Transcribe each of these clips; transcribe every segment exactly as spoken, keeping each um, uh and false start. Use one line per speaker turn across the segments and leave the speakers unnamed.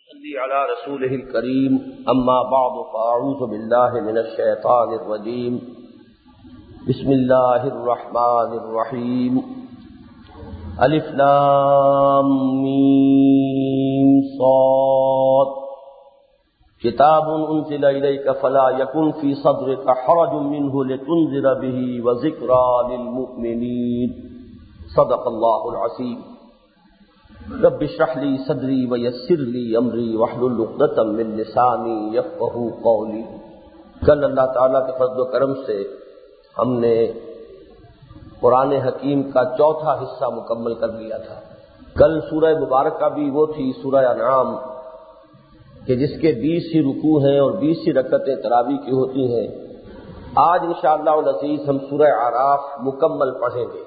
صلی علی رسولہ الکریم اما بعد فاعوذ باللہ من الشیطان الرجیم بسم اللہ الرحمن الرحیم الف لام میم صاد کتاب انزل الیک فلا یکن فی صدرک حرج منہ لتنذر بہ وذکری للمؤمنین صدق اللہ العظیم رب اشرح لی صدری ویسر لی امری واحلل عقدۃ من لسانی یفقہوا قولی۔ کل اللہ تعالیٰ کے فضل و کرم سے ہم نے قرآن حکیم کا چوتھا حصہ مکمل کر لیا تھا۔ کل سورہ مبارکہ بھی وہ تھی سورہ انعام کہ جس کے بیس ہی رکوع ہیں اور بیس ہی رکعتیں تراویح کی ہوتی ہیں۔ آج انشاءاللہ العزیز ہم سورہ اعراف مکمل پڑھیں گے۔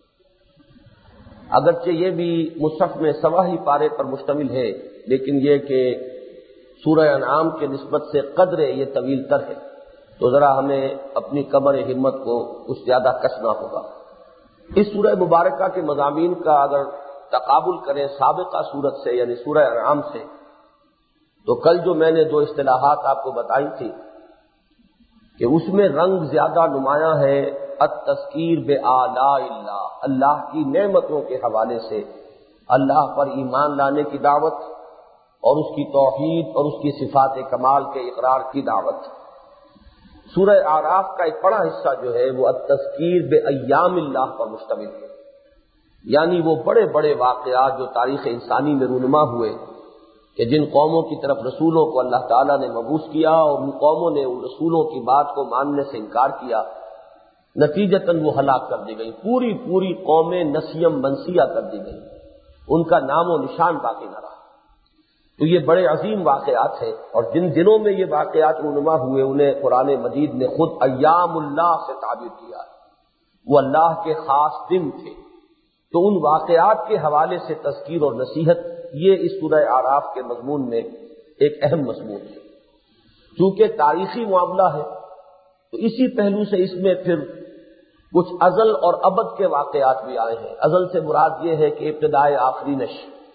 اگرچہ یہ بھی مصحف میں سوا ہی پارے پر مشتمل ہے، لیکن یہ کہ سورہ انعام کے نسبت سے قدر یہ طویل تر ہے، تو ذرا ہمیں اپنی کمر ہمت کو کچھ زیادہ کسنا ہوگا۔ اس سورہ مبارکہ کے مضامین کا اگر تقابل کریں سابقہ سورت سے یعنی سورہ انعام سے، تو کل جو میں نے دو اصطلاحات آپ کو بتائی تھی کہ اس میں رنگ زیادہ نمایاں ہے التذکیر بآلاء اللہ، اللہ کی نعمتوں کے حوالے سے اللہ پر ایمان لانے کی دعوت اور اس کی توحید اور اس کی صفات کمال کے اقرار کی دعوت۔ سورہ اعراف کا ایک بڑا حصہ جو ہے وہ التذکیر بایام اللہ پر مشتمل ہے، یعنی وہ بڑے بڑے واقعات جو تاریخ انسانی میں رونما ہوئے کہ جن قوموں کی طرف رسولوں کو اللہ تعالیٰ نے مبعوث کیا اور ان قوموں نے ان رسولوں کی بات کو ماننے سے انکار کیا، نتیجتاً وہ ہلاک کر دی گئی، پوری پوری قومیں نسیم منسیہ کر دی گئی، ان کا نام و نشان باقی نہ رہا۔ تو یہ بڑے عظیم واقعات ہیں، اور جن دنوں میں یہ واقعات رونما ہوئے انہیں قرآن مجید نے خود ایام اللہ سے تعبیر کیا، وہ اللہ کے خاص دن تھے۔ تو ان واقعات کے حوالے سے تذکیر اور نصیحت یہ اس سورہ اعراف کے مضمون میں ایک اہم مضمون ہے۔ چونکہ تاریخی معاملہ ہے تو اسی پہلو سے اس میں پھر کچھ ازل اور ابد کے واقعات بھی آئے ہیں۔ ازل سے مراد یہ ہے کہ ابتدائے آفرینش،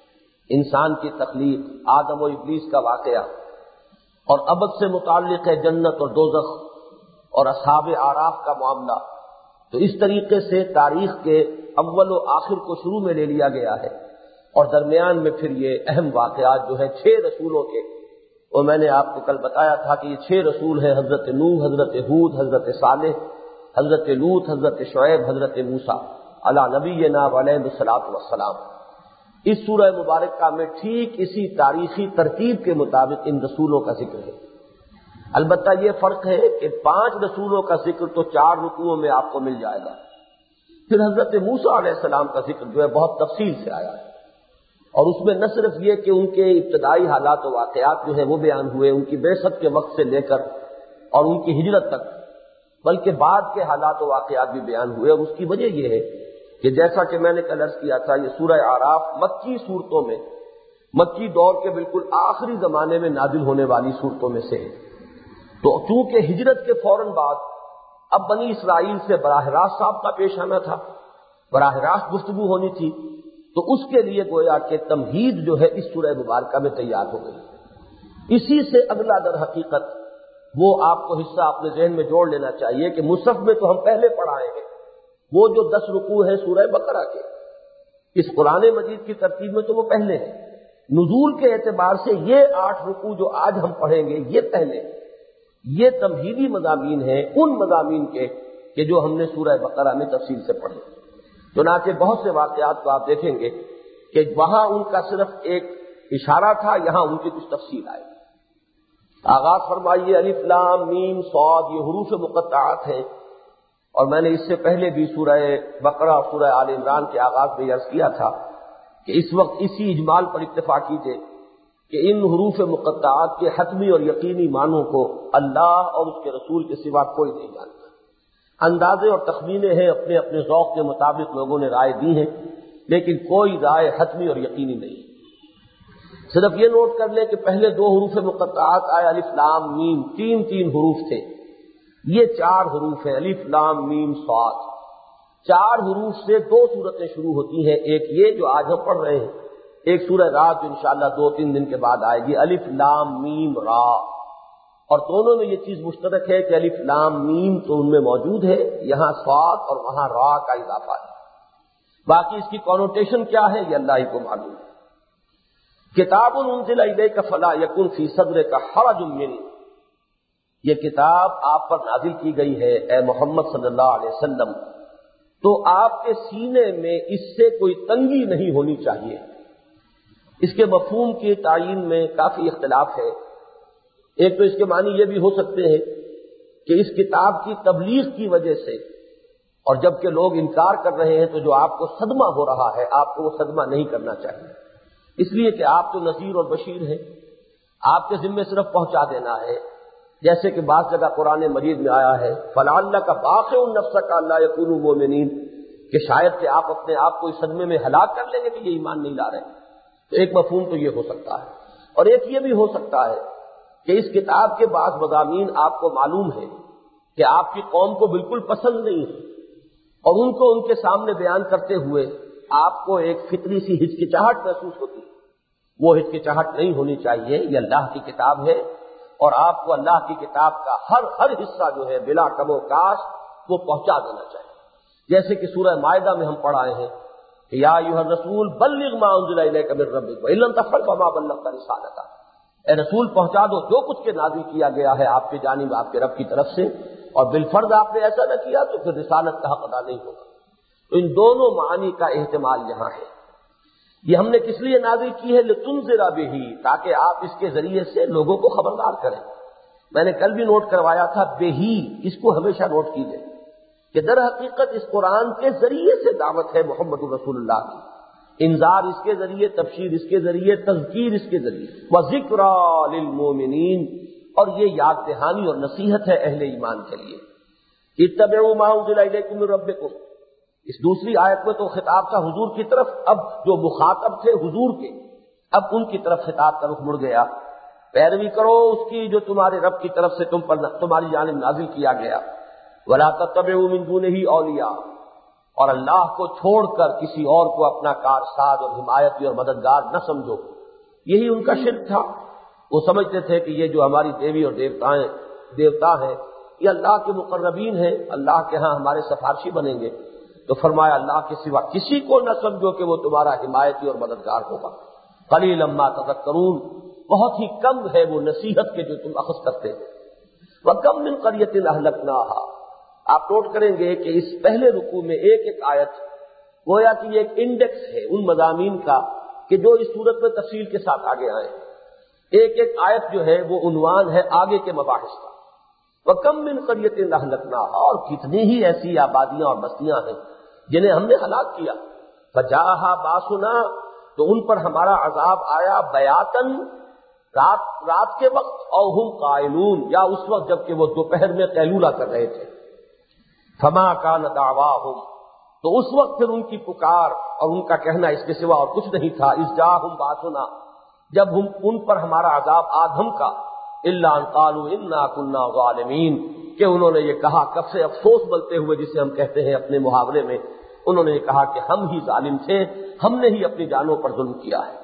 انسان کی تخلیق، آدم و ابلیس کا واقعہ، اور ابد سے متعلق ہے جنت اور دوزخ اور اصحاب اعراف کا معاملہ۔ تو اس طریقے سے تاریخ کے اول و آخر کو شروع میں لے لیا گیا ہے، اور درمیان میں پھر یہ اہم واقعات جو ہے چھ رسولوں کے، اور میں نے آپ کو کل بتایا تھا کہ یہ چھ رسول ہیں، حضرت نوح، حضرت ہود، حضرت صالح، حضرت لوط، حضرت شعیب، حضرت موسیٰ علی نبینا علیہ الصلوۃ والسلام۔ اس سورہ مبارکہ میں ٹھیک اسی تاریخی ترتیب کے مطابق ان رسولوں کا ذکر ہے۔ البتہ یہ فرق ہے کہ پانچ رسولوں کا ذکر تو چار رکوعوں میں آپ کو مل جائے گا، پھر حضرت موسیٰ علیہ السلام کا ذکر جو ہے بہت تفصیل سے آیا ہے، اور اس میں نہ صرف یہ کہ ان کے ابتدائی حالات و واقعات جو ہیں وہ بیان ہوئے ان کی بعثت کے وقت سے لے کر اور ان کی ہجرت تک، بلکہ بعد کے حالات و واقعات بھی بیان ہوئے۔ اور اس کی وجہ یہ ہے کہ جیسا کہ میں نے کل عرض کیا تھا، یہ سورہ اعراف مکی صورتوں میں، مکی دور کے بالکل آخری زمانے میں نازل ہونے والی صورتوں میں سے ہے۔ تو چونکہ ہجرت کے فوراً بعد اب بنی اسرائیل سے براہ راست سابقہ پیش آنا تھا، براہ راست گفتگو ہونی تھی، تو اس کے لیے گویا کہ تمہید جو ہے اس سورہ مبارکہ میں تیار ہو گئی۔ اسی سے اگلا در حقیقت وہ آپ کو حصہ اپنے ذہن میں جوڑ لینا چاہیے کہ مصحف میں تو ہم پہلے پڑھائے ہیں وہ جو دس رکوع ہیں سورہ بقرہ کے، اس قرآن مجید کی ترتیب میں تو وہ پہلے ہیں۔ نزول کے اعتبار سے یہ آٹھ رکوع جو آج ہم پڑھیں گے یہ پہلے ہیں، یہ تمہیدی مضامین ہیں ان مضامین کے کہ جو ہم نے سورہ بقرہ میں تفصیل سے پڑھے۔ چنانچہ بہت سے واقعات کو آپ دیکھیں گے کہ وہاں ان کا صرف ایک اشارہ تھا، یہاں ان کی کچھ تفصیل آئی۔ آغاز فرمائیے الف لام میم صاد، یہ حروف مقطعات ہیں، اور میں نے اس سے پہلے بھی سورہ بقرہ اور سورہ آل عمران کے آغاز میں عرض کیا تھا کہ اس وقت اسی اجمال پر اتفاق کیجیے کہ ان حروف مقطعات کے حتمی اور یقینی معنوں کو اللہ اور اس کے رسول کے سوا کوئی نہیں جانتا۔ اندازے اور تخمینے ہیں، اپنے اپنے ذوق کے مطابق لوگوں نے رائے دی ہیں، لیکن کوئی رائے حتمی اور یقینی نہیں۔ صرف یہ نوٹ کر لیں کہ پہلے دو حروف مقطعات آئے الف لام میم، تین تین حروف تھے، یہ چار حروف ہیں الف لام میم صاد۔ چار حروف سے دو صورتیں شروع ہوتی ہیں، ایک یہ جو آج ہم پڑھ رہے ہیں ایک سورہ رات جو انشاءاللہ دو تین دن کے بعد آئے گی، الف لام میم را، اور دونوں میں یہ چیز مشترک ہے کہ الف لام میم تو ان میں موجود ہے، یہاں صاد اور وہاں را کا اضافہ ہے، باقی اس کی کونوٹیشن کیا ہے یہ اللہ ہی کو معلوم ہے۔ کتاب انزل الیک فلا یکن فی صدرک حرج منہ، یہ کتاب آپ پر نازل کی گئی ہے اے محمد صلی اللہ علیہ وسلم، تو آپ کے سینے میں اس سے کوئی تنگی نہیں ہونی چاہیے۔ اس کے مفہوم کی تعیین میں کافی اختلاف ہے۔ ایک تو اس کے معنی یہ بھی ہو سکتے ہیں کہ اس کتاب کی تبلیغ کی وجہ سے، اور جب کہ لوگ انکار کر رہے ہیں تو جو آپ کو صدمہ ہو رہا ہے آپ کو وہ صدمہ نہیں کرنا چاہیے، اس لیے کہ آپ تو نذیر اور بشیر ہیں، آپ کے ذمے صرف پہنچا دینا ہے۔ جیسے کہ بعض جگہ قرآن مجید میں آیا ہے فَلَعَلَّكَ بَاخِعٌ نَفْسَكَ أَلَّا يَكُونُوا مُؤْمِنِينَ، کہ شاید کہ آپ اپنے آپ کو اس صدمے میں ہلاک کر لیں گے کہ یہ ایمان نہیں لا رہے۔ تو ایک مفہوم تو یہ ہو سکتا ہے، اور ایک یہ بھی ہو سکتا ہے کہ اس کتاب کے بعض مضامین آپ کو معلوم ہے کہ آپ کی قوم کو بالکل پسند نہیں ہے، اور ان کو ان کے سامنے بیان کرتے ہوئے آپ کو ایک فطری سی ہچکچاہٹ محسوس ہوتی ہے۔ وہ ہچکچاہٹ نہیں ہونی چاہیے، یہ اللہ کی کتاب ہے، اور آپ کو اللہ کی کتاب کا ہر ہر حصہ جو ہے بلا کم و کاست وہ پہنچا دینا چاہیے۔ جیسے کہ سورہ مائدہ میں ہم پڑھ آئے ہیں کہ یا ایھا الرسول بلغ ما انزل الیک من ربک وان لم تفعل فما بلغت رسالتہ، اے رسول پہنچا دو جو کچھ کے نازل کیا گیا ہے آپ کی جانب آپ کے رب کی طرف سے، اور بالفرض آپ نے ایسا نہ کیا تو پھر رسالت کا حق ادا نہیں ہوگا۔ تو ان دونوں معانی کا احتمال یہاں ہے۔ یہ ہم نے کس لیے نازل کی ہے لتنذر بہ، تاکہ آپ اس کے ذریعے سے لوگوں کو خبردار کریں۔ میں نے کل بھی نوٹ کروایا تھا بہی، اس کو ہمیشہ نوٹ کیجیے کہ در حقیقت اس قرآن کے ذریعے سے دعوت ہے محمد رسول اللہ کی، انذار اس کے ذریعے، تبشیر اس کے ذریعے، تذکیر اس کے ذریعے، وذکریٰ للمؤمنین، اور یہ یاد دہانی اور نصیحت ہے اہل ایمان کے لیے۔ اتبعوا ما انزل الیکم من ربکم، اس دوسری آیت میں تو خطاب تھا حضور کی طرف، اب جو مخاطب تھے حضور کے اب ان کی طرف خطاب کا رخ مڑ گیا، پیروی کرو اس کی جو تمہارے رب کی طرف سے تم پر تمہاری جانب نازل کیا گیا، ولا تتبعوا من دونہ اولیاء، اور اللہ کو چھوڑ کر کسی اور کو اپنا کارساز اور حمایتی اور مددگار نہ سمجھو۔ یہی ان کا شرک تھا، وہ سمجھتے تھے کہ یہ جو ہماری دیوی اور دیوتائیں دیوتا ہیں یہ اللہ کے مقربین ہیں، اللہ کے ہاں ہمارے سفارشی بنیں گے، تو فرمایا اللہ کے سوا کسی کو نہ سمجھو کہ وہ تمہارا حمایتی اور مددگار ہوگا۔ قلیلا ما تذکرون، بہت ہی کم ہے وہ نصیحت کے جو تم اخذ کرتے ہیں۔ وَكَمْ مِنْ قَرْيَةٍ أَهْلَكْنَاهَا، آپ نوٹ کریں گے کہ اس پہلے رکوع میں ایک ایک آیت گویا کہ یہ ایک انڈیکس ہے ان مضامین کا کہ جو اس صورت میں تفصیل کے ساتھ آگے آئے ہیں۔ ایک ایک آیت جو ہے وہ عنوان ہے آگے کے مباحث کا۔ وَكَمْ مِنْ قَرْيَةٍ أَهْلَكْنَاهَا، اور کتنی ہی ایسی آبادیاں اور بستیاں ہیں جنہیں ہم نے ہلاک کیا۔ فَجَاءَهَا بَأْسُنَا، تو ان پر ہمارا عذاب آیا بیاتن، رات رات کے وقت، اور ہم قائلون، یا اس وقت جب کہ وہ دوپہر میں قیلولہ کر رہے تھے۔ فما کان دعواہم، تو اس وقت پھر ان کی پکار اور ان کا کہنا اس کے سوا اور کچھ نہیں تھا، اذ جاءہم باسنا، جب ہم ان پر ہمارا عذاب آ دھمکا، الا ان قالوا انا كنا ظالمین، کہ انہوں نے یہ کہا کف سے افسوس بلتے ہوئے، جسے ہم کہتے ہیں اپنے محاورے میں، انہوں نے یہ کہا کہ ہم ہی ظالم تھے، ہم نے ہی اپنی جانوں پر ظلم کیا ہے۔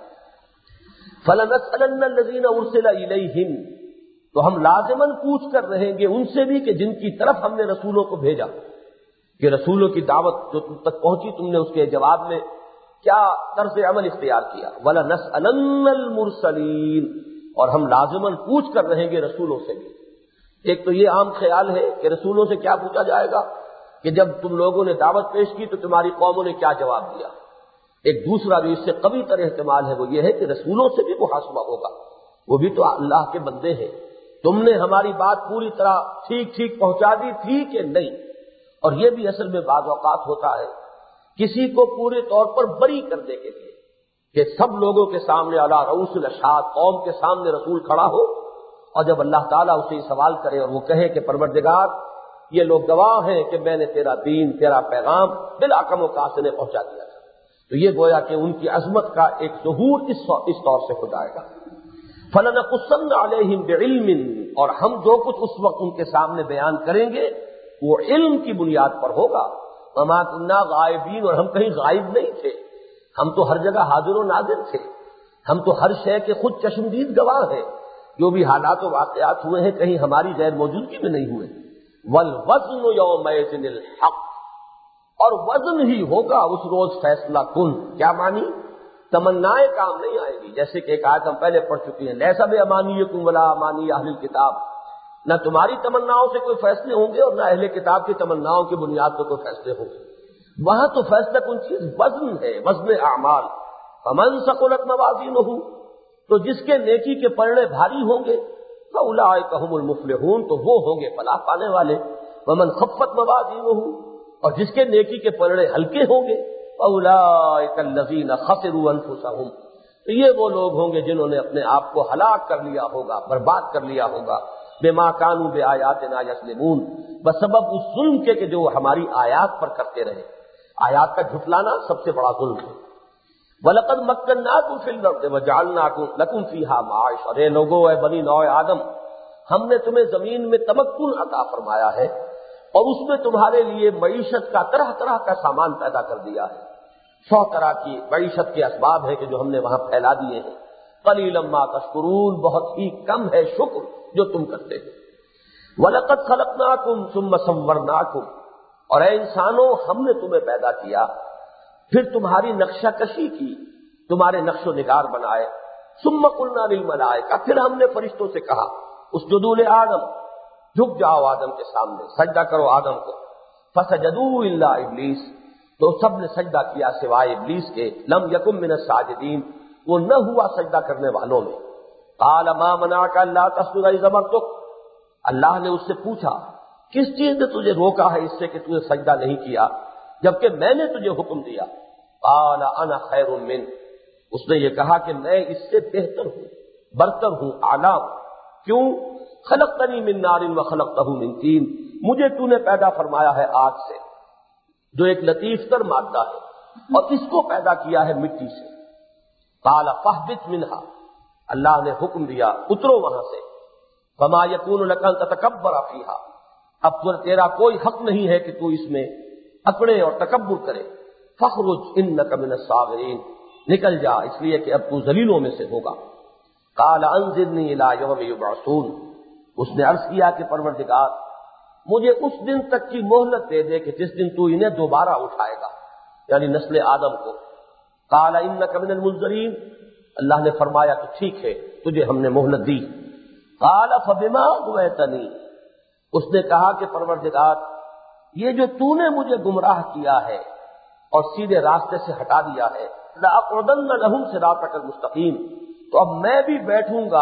فَلَنَسْأَلَنَّ الَّذِينَ أُرْسِلَ إِلَيْهِمْ، تو ہم لازماً پوچھ کر رہیں گے ان سے بھی کہ جن کی طرف ہم نے رسولوں کو بھیجا، کہ رسولوں کی دعوت جو تم تک پہنچی تم نے اس کے جواب میں کیا طرز عمل اختیار کیا۔ وَلَنَسْأَلَنَّ الْمُرْسَلِينَ، اور ہم لازماً پوچھ کر رہیں گے رسولوں سے بھی۔ ایک تو یہ عام خیال ہے کہ رسولوں سے کیا پوچھا جائے گا کہ جب تم لوگوں نے دعوت پیش کی تو تمہاری قوموں نے کیا جواب دیا۔ ایک دوسرا جو اس سے قوی تر احتمال ہے وہ یہ ہے کہ رسولوں سے بھی محاسبہ ہوگا، وہ بھی تو اللہ کے بندے ہیں، تم نے ہماری بات پوری طرح ٹھیک ٹھیک پہنچا دی تھی کہ نہیں۔ اور یہ بھی اصل میں بعض اوقات ہوتا ہے کسی کو پورے طور پر بری کرنے کے لیے کہ سب لوگوں کے سامنے علی رؤوس الاشہاد، قوم کے سامنے رسول کھڑا ہو، اور جب اللہ تعالیٰ اسے یہ سوال کرے اور وہ کہے کہ پروردگار یہ لوگ گواہ ہیں کہ میں نے تیرا دین، تیرا پیغام بلا کم و کاست نے پہنچا دیا تھا، تو یہ گویا کہ ان کی عظمت کا ایک ظہور اس اس طور سے ہو جائے گا۔ فَلَنَقُصَّنَّ عَلَيْهِمْ بِعِلْمٍ، اور ہم جو کچھ اس وقت ان کے سامنے بیان کریں گے وہ علم کی بنیاد پر ہوگا۔ وَمَا كُنَّا غَائِبِينَ، اور ہم کہیں غائب نہیں تھے، ہم تو ہر جگہ حاضر و ناظر تھے۔ ہم تو ہر شے کے خود چشمدید گواہ ہیں، جو بھی حالات و واقعات ہوئے ہیں کہیں ہماری غیر موجودگی میں نہیں ہوئے۔ والوزن یومئذ الحق، اور وزن ہی ہوگا اس روز فیصلہ کن۔ کیا معنی؟ تمنائیں کام نہیں آئے گی، جیسے کہ ایک آیت ہم پہلے پڑھ چکے ہیں، لیس بامانیکم ولا امانی اہل الکتاب، نہ تمہاری تمناؤں سے کوئی فیصلے ہوں گے اور نہ اہل کتاب کی تمناؤں کی بنیاد پر کوئی فیصلے ہوں گے۔ وہاں تو فیصلہ کن چیز وزن ہے، وزن اعمال۔ فمن ثقلت موازینہ، تو جس کے نیکی کے پلڑے بھاری ہوں گے، فاولئک ھم المفلحون، تو وہ ہوں گے فلاح پانے والے۔ ومن خفت موازینہ، اور جس کے نیکی کے پلڑے ہلکے ہوں گے، فاولئک الذین خسروا انفسهم، تو یہ وہ لوگ ہوں گے جنہوں نے اپنے آپ کو ہلاک کر لیا ہوگا، برباد کر لیا ہوگا، بما کانوا بآیاتنا یظلمون، بسبب اس ظلم کے کہ جو وہ ہماری آیات پر کرتے رہے۔ آیات کا جھٹلانا سب سے بڑا ظلم ہے۔ وَلَقَدْ مَكَّنَّاكُمْ فِي الْأَرْضِ وَجَعَلْنَاكُمْ لَكُمْ فِيهَا مَعَاشٍ، اور اے لوگو، اے بنی نوع آدم، ہم نے تمہیں زمین میں تمکن عطا فرمایا ہے اور اس میں تمہارے لیے معیشت کا طرح طرح کا سامان پیدا کر دیا ہے۔ سو طرح کی معیشت کے اسباب ہیں کہ جو ہم نے وہاں پھیلا دیے ہیں۔ قَلِيلًا مَا تَشْكُرُونَ، بہت ہی کم ہے شکر جو تم کرتے ہو۔ وَلَقَدْ خَلَقْنَاكُمْ ثُمَّ صَوَّرْنَاكُمْ، اور اے انسانوں، ہم نے تمہیں پیدا کیا، پھر تمہاری نقشہ کشی کی، تمہارے نقش و نگار بنائے۔ ثُمَّ قُلْنَا لِلْمَلَائِکَةِ، پھر ہم نے فرشتوں سے کہا اسجدوا لآدم، جھک جاؤ آدم کے سامنے، سجدہ کرو آدم کو۔ فسجدوا الا ابلیس، تو سب نے سجدہ کیا سوائے ابلیس کے۔ لم یکن من الساجدین، وہ نہ ہوا سجدہ کرنے والوں میں۔ قال ما منعک الا تسجد اذ امرتک، اللہ نے اس سے پوچھا کس چیز نے تجھے روکا ہے اس سے کہ تجھے سجدہ نہیں کیا جبکہ میں نے تجھے حکم دیا؟ قال انا خیر من، اس نے یہ کہا کہ میں اس سے بہتر ہوں، برتر ہوں، اعلیٰ ہوں۔ کیوں؟ خلقتنی من نار وخلقتہ من طین، مجھے تو نے پیدا فرمایا ہے آگ سے جو ایک لطیف تر مادہ ہے، اور اس کو پیدا کیا ہے مٹی سے۔ قال فاہبط منہا، اللہ نے حکم دیا اترو وہاں سے۔ فما یکون لک ان تتکبر فیہا، اب تو تیرا کوئی حق نہیں ہے کہ تو اس میں اکڑے اور تکبر کرے۔ فخرج انک من الصاغرین، نکل جا اس لیے کہ اب تو ذلیلوں میں سے ہوگا۔ قال انظرنی الی یوم یبعثون، اس نے عرض کیا کہ پروردگار مجھے اس دن تک کی مہلت دے دے کہ جس دن تو انہیں دوبارہ اٹھائے گا، یعنی نسل آدم کو۔ قال انک من المنظرین، اللہ نے فرمایا کہ ٹھیک ہے تجھے ہم نے مہلت دی۔ قال فبما اغویتنی، اس نے کہا کہ پروردگار یہ جو تو نے مجھے گمراہ کیا ہے اور سیدھے راستے سے ہٹا دیا ہے، لأقعدن لهم صراطک المستقیم، تو اب میں بھی بیٹھوں گا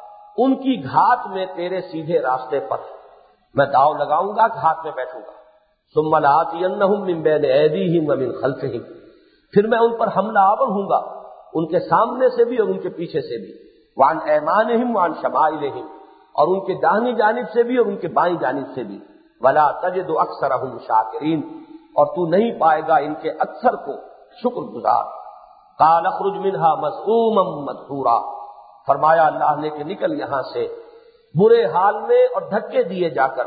ان کی گھات میں تیرے سیدھے راستے پر، میں داؤ لگاؤں گا گھات میں بیٹھوں گا۔ ثم لآتینہم من بین ایدیہم ومن خلفہم، پھر میں ان پر حملہ آور ہوں گا ان کے سامنے سے بھی اور ان کے پیچھے سے بھی، وعن ایمانہم وعن شمائلہم، اور ان کے داہنی جانب سے بھی اور ان کے بائیں جانب سے بھی۔ ولا تجد اکثرہم شاکرین، اور تو نہیں پائے گا ان کے اکثر کو شکر گزار۔ قال اخرج منہا مذءوما مدحورا، فرمایا اللہ نے کہ نکل یہاں سے برے حال میں اور دھکے دیے جا کر۔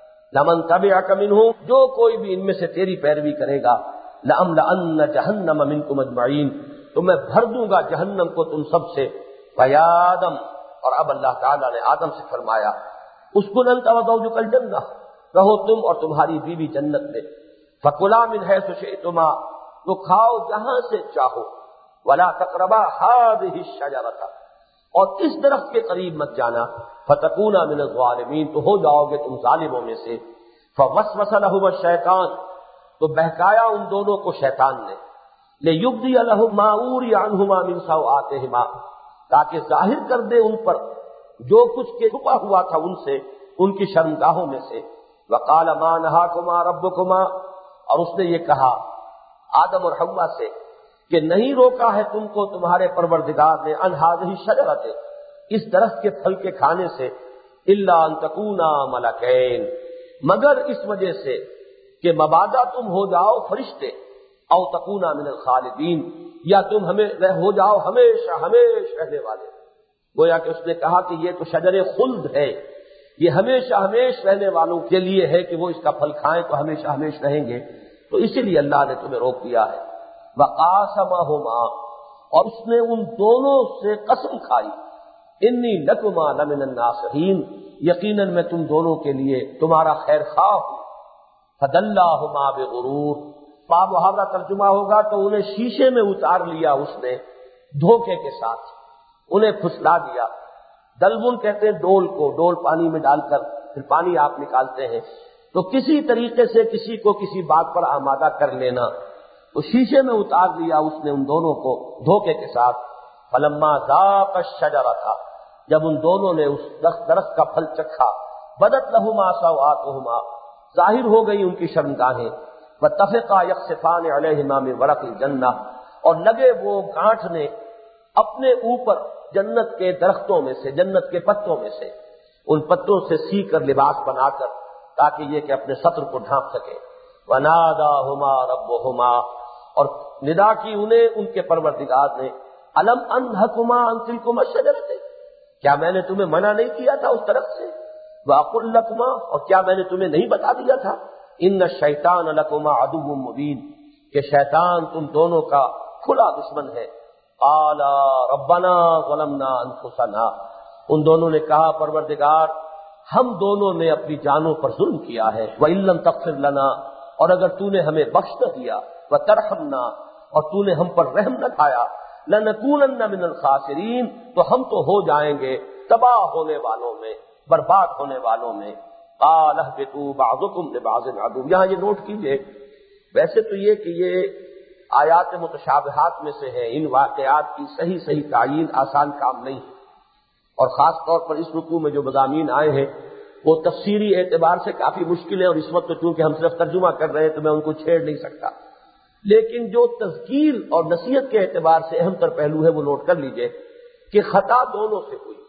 لمن تبعک منہم، جو کوئی بھی ان میں سے تیری پیروی کرے گا، لأملأن جہنم منکم اجمعین، تو میں بھر دوں گا جہنم کو تم سب سے۔ فیا آدم، اور اب اللہ تعالیٰ نے آدم سے فرمایا اسکن انت وزوجک الجنہ، رہو تم اور تمہاری بیوی جنت میں۔ فکلا من حیث شئتما، تو کھاؤ جہاں سے چاہو، ولا تقربا هذه الشجرۃ، اور اس درخت کے قریب مت جانا، فتکونا من الظالمین، تو ہو جاؤ گے تم ظالموں میں سے۔ فوسوس لهما الشیطان، تو بہکایا ان دونوں کو شیطان نے، لیبدی لهم ما اوری عنہما من سوآتہما، تاکہ ظاہر کر دے ان پر جو کچھ کے چھپا ہوا تھا ان سے ان کی شرمگاہوں میں سے۔ وقال ما نہاکما ربکما، اور اس نے یہ کہا آدم اور حوا سے کہ نہیں روکا ہے تم کو تمہارے پروردگار نے ان هذه الشجرۃ، اس درخت کے پھل کے کھانے سے، الا ان تکونا ملکین، مگر اس وجہ سے کہ مبادا تم ہو جاؤ فرشتے، او تکونا من الخالدین، یا تم ہمیں ہو جاؤ ہمیشہ ہمیشہ رہنے والے۔ گویا کہ اس نے کہا کہ یہ تو شجر خلد ہے، یہ ہمیشہ ہمیشہ رہنے والوں کے لیے ہے کہ وہ اس کا پھل کھائیں تو ہمیشہ ہمیشہ رہیں گے، تو اسی لیے اللہ نے تمہیں روک دیا ہے۔ وقاسمہما، اور اس نے ان دونوں سے قسم کھائی، انی لکما لمن الناصحین، یقیناً میں تم دونوں کے لیے تمہارا خیر خواہ ہوں۔ فدلاہما بغرور، با محاورہ ترجمہ ہوگا تو انہیں شیشے میں اتار لیا اس نے دھوکے کے ساتھ، انہیں پھسلا دیا۔ دلون کہتے ہیں ڈول کو، ڈول پانی میں ڈال کر پھر پانی آپ نکالتے ہیں، تو کسی طریقے سے کسی کو کسی بات پر آمادہ کر لینا، تو شیشے میں اتار لیا اس نے ان دونوں کو دھوکے کے ساتھ۔ فلما ذاق الشجرۃ، جب ان دونوں نے اس درخت کا پھل چکھا، بدت لہما سوآتہما، ظاہر ہو گئی ان کی شرمگاہیں، واتفقا یخصفان علیہما من ورق الجنہ، اور لگے وہ گانٹھنے اپنے اوپر جنت کے درختوں میں سے، جنت کے پتوں میں سے، ان پتوں سے سی کر لباس بنا کر، تاکہ یہ کہ اپنے سطر کو ڈھانپ سکے۔ وَنَادَاهُمَا رَبُّهُمَا، اور ندا کی انہیں ان کے پروردگار نے، أَلَمْ أَنْهَكُمَا عَنْ تِلْكُمَا الشَّجَرَةِ، کیا میں نے تمہیں منع نہیں کیا تھا اس درخت سے؟ وَأَقُلْ لَكُمَا، اور کیا میں نے تمہیں نہیں بتا دیا تھا، إِنَّ الشَّيْطَانَ لَكُمَا عَدُوٌّ مُبِينٌ، کہ شیطان تم دونوں کا کھلا دشمن ہے۔ قَالَا رَبَّنَا ظَلَمْنَا أَنفُسَنَا، ان دونوں نے کہا پروردگار ہم دونوں نے اپنی جانوں پر ظلم کیا ہے، وَإِن لَّمْ تَغْفِرْ لَنَا، اور اگر تو نے ہمیں بخش نہ دیا، وَتَرْحَمْنَا، اور تو نے ہم پر رحم نہ کھایا، لَنَكُونَنَّ مِنَ الْخَاسِرِينَ، تو ہم تو ہو جائیں گے تباہ ہونے والوں میں، برباد ہونے والوں میں۔ قَالَ اهْبِطُوا بَعْضُكُمْ لِبَعْضٍ عَدُوٌّ، یہاں یہ نوٹ کیجئے، ویسے تو یہ کہ یہ آیات متشابہات میں سے ہے، ان واقعات کی صحیح صحیح تعیین آسان کام نہیں ہے، اور خاص طور پر اس رکوع میں جو مضامین آئے ہیں وہ تفسیری اعتبار سے کافی مشکل ہے، اور اس وقت تو چونکہ ہم صرف ترجمہ کر رہے ہیں تو میں ان کو چھیڑ نہیں سکتا، لیکن جو تذکیر اور نصیحت کے اعتبار سے اہم تر پہلو ہے وہ نوٹ کر لیجئے کہ خطا دونوں سے ہوئی،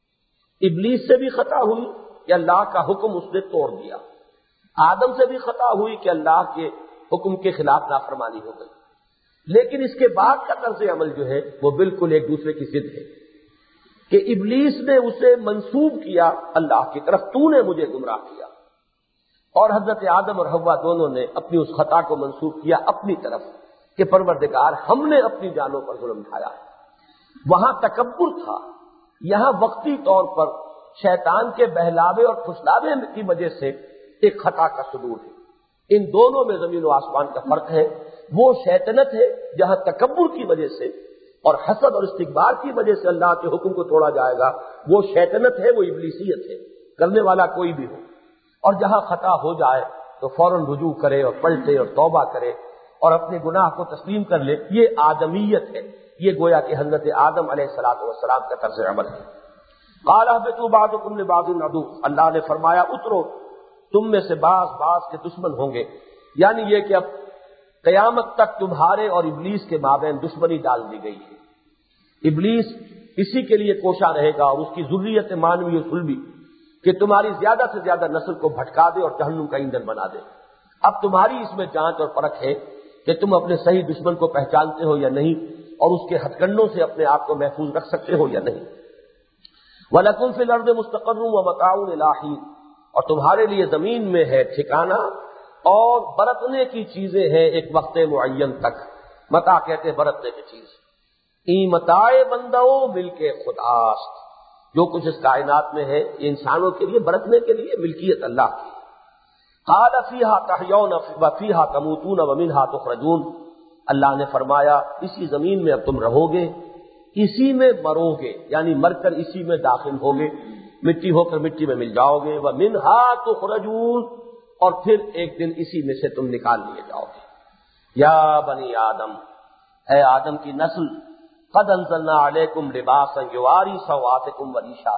ابلیس سے بھی خطا ہوئی کہ اللہ کا حکم اس نے توڑ دیا، آدم سے بھی خطا ہوئی کہ اللہ کے حکم کے خلاف نافرمانی ہو گئی، لیکن اس کے بعد کا طرز عمل جو ہے وہ بالکل ایک دوسرے کی ضد ہے، کہ ابلیس نے اسے منسوب کیا اللہ کی طرف، تو نے مجھے گمراہ کیا، اور حضرت آدم اور حوا دونوں نے اپنی اس خطا کو منسوب کیا اپنی طرف کہ پروردگار ہم نے اپنی جانوں پر ظلم ڈھایا ہے۔ وہاں تکبر تھا، یہاں وقتی طور پر شیطان کے بہلاوے اور پھسلاوے کی وجہ سے ایک خطا کا صدور ہے۔ ان دونوں میں زمین و آسمان کا فرق ہے، وہ شیطنت ہے جہاں تکبر کی وجہ سے اور حسد اور استکبار کی وجہ سے اللہ کے حکم کو توڑا جائے گا، وہ شیطنت ہے، وہ ابلیسیت ہے، کرنے والا کوئی بھی ہو، اور جہاں خطا ہو جائے تو فوراً رجوع کرے اور پلٹے اور توبہ کرے اور اپنے گناہ کو تسلیم کر لے، یہ آدمیت ہے، یہ گویا کہ حضرت آدم علیہ الصلوۃ والسلام کا طرز عمل ہے۔ قال اهبطوا بعضكم لبعض عدو، اللہ نے فرمایا اترو، تم میں سے بعض بعض کے دشمن ہوں گے، یعنی یہ کہ اب قیامت تک تمہارے اور ابلیس کے مابین دشمنی ڈال دی گئی ہے۔ ابلیس اسی کے لیے کوشاں رہے گا اور اس کی ذریت مانوی و صلبی کہ تمہاری زیادہ سے زیادہ نسل کو بھٹکا دے اور جہنم کا ایندھن بنا دے۔ اب تمہاری اس میں جانچ اور پرکھ ہے کہ تم اپنے صحیح دشمن کو پہچانتے ہو یا نہیں، اور اس کے ہتھ کنڈوں سے اپنے آپ کو محفوظ رکھ سکتے ہو یا نہیں۔ وَلَكُمْ فِي الْأَرْضِ مُسْتَقَرٌّ وَمَتَاعٌ إِلَىٰ حِينٍ، اور تمہارے لیے زمین میں ہے ٹھکانہ اور برتنے کی چیزیں ہیں ایک وقت معین تک۔ متاع کہتے ہیں برتنے کی چیز۔ ای متاع بندو مل کے خداست، جو کچھ اس کائنات میں ہے یہ انسانوں کے لیے برتنے کے لیے ملکیت اللہ کی۔ قال فیہا تحیون وفیہا تموتون ومنہا تخرجون، اللہ نے فرمایا اسی زمین میں اب تم رہو گے، اسی میں مرو گے، یعنی مر کر اسی میں داخل ہوگے، مٹی ہو کر مٹی میں مل جاؤ گے، ومنہا تخرجون، اور پھر ایک دن اسی میں سے تم نکال لیے جاؤ گے۔ یا بنی آدم، اے آدم کی نسل، قد انزلنا علیکم لباسا یواری سوآتکم وریشا،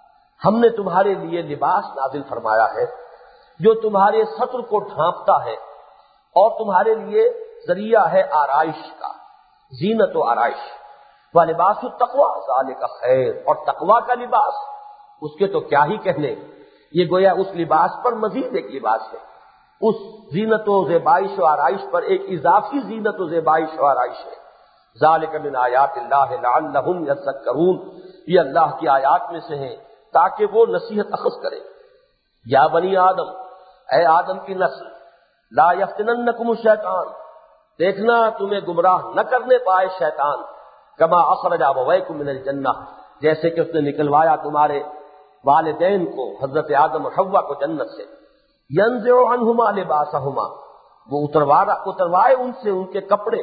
ہم نے تمہارے لیے لباس نازل فرمایا ہے جو تمہارے سطر کو ڈھانپتا ہے اور تمہارے لیے ذریعہ ہے آرائش کا، زینت و آرائش۔ وَلِبَاسُ التَّقْوَىٰ ذَٰلِکَ خیر، اور تقویٰ کا لباس اس کے تو کیا ہی کہنے، یہ گویا اس لباس پر مزید ایک لباس ہے، اس زینت و زیبائش و آرائش پر ایک اضافی زینت و زیبائش و آرائش ہے۔ ذَلِکَ مِنْ آیاتِ اللَّهِ لَعَلَّهُمْ يَذَّکَّرُونَ، یہ اللہ کی آیات میں سے ہیں تاکہ وہ نصیحت اخذ کرے۔ یا بنی آدم، اے آدم کی نسل، لا یفتننکم الشیطان، دیکھنا تمہیں گمراہ نہ کرنے پائے شیطان، کما اخرج ابویکم من الجنہ، جیسے کہ اس نے نکلوایا تمہارے والدین کو، حضرت آدم اور حوا کو جنت سے، ینزع عنہما لباسہما، وہ اتروا اتروائے ان سے ان کے کپڑے،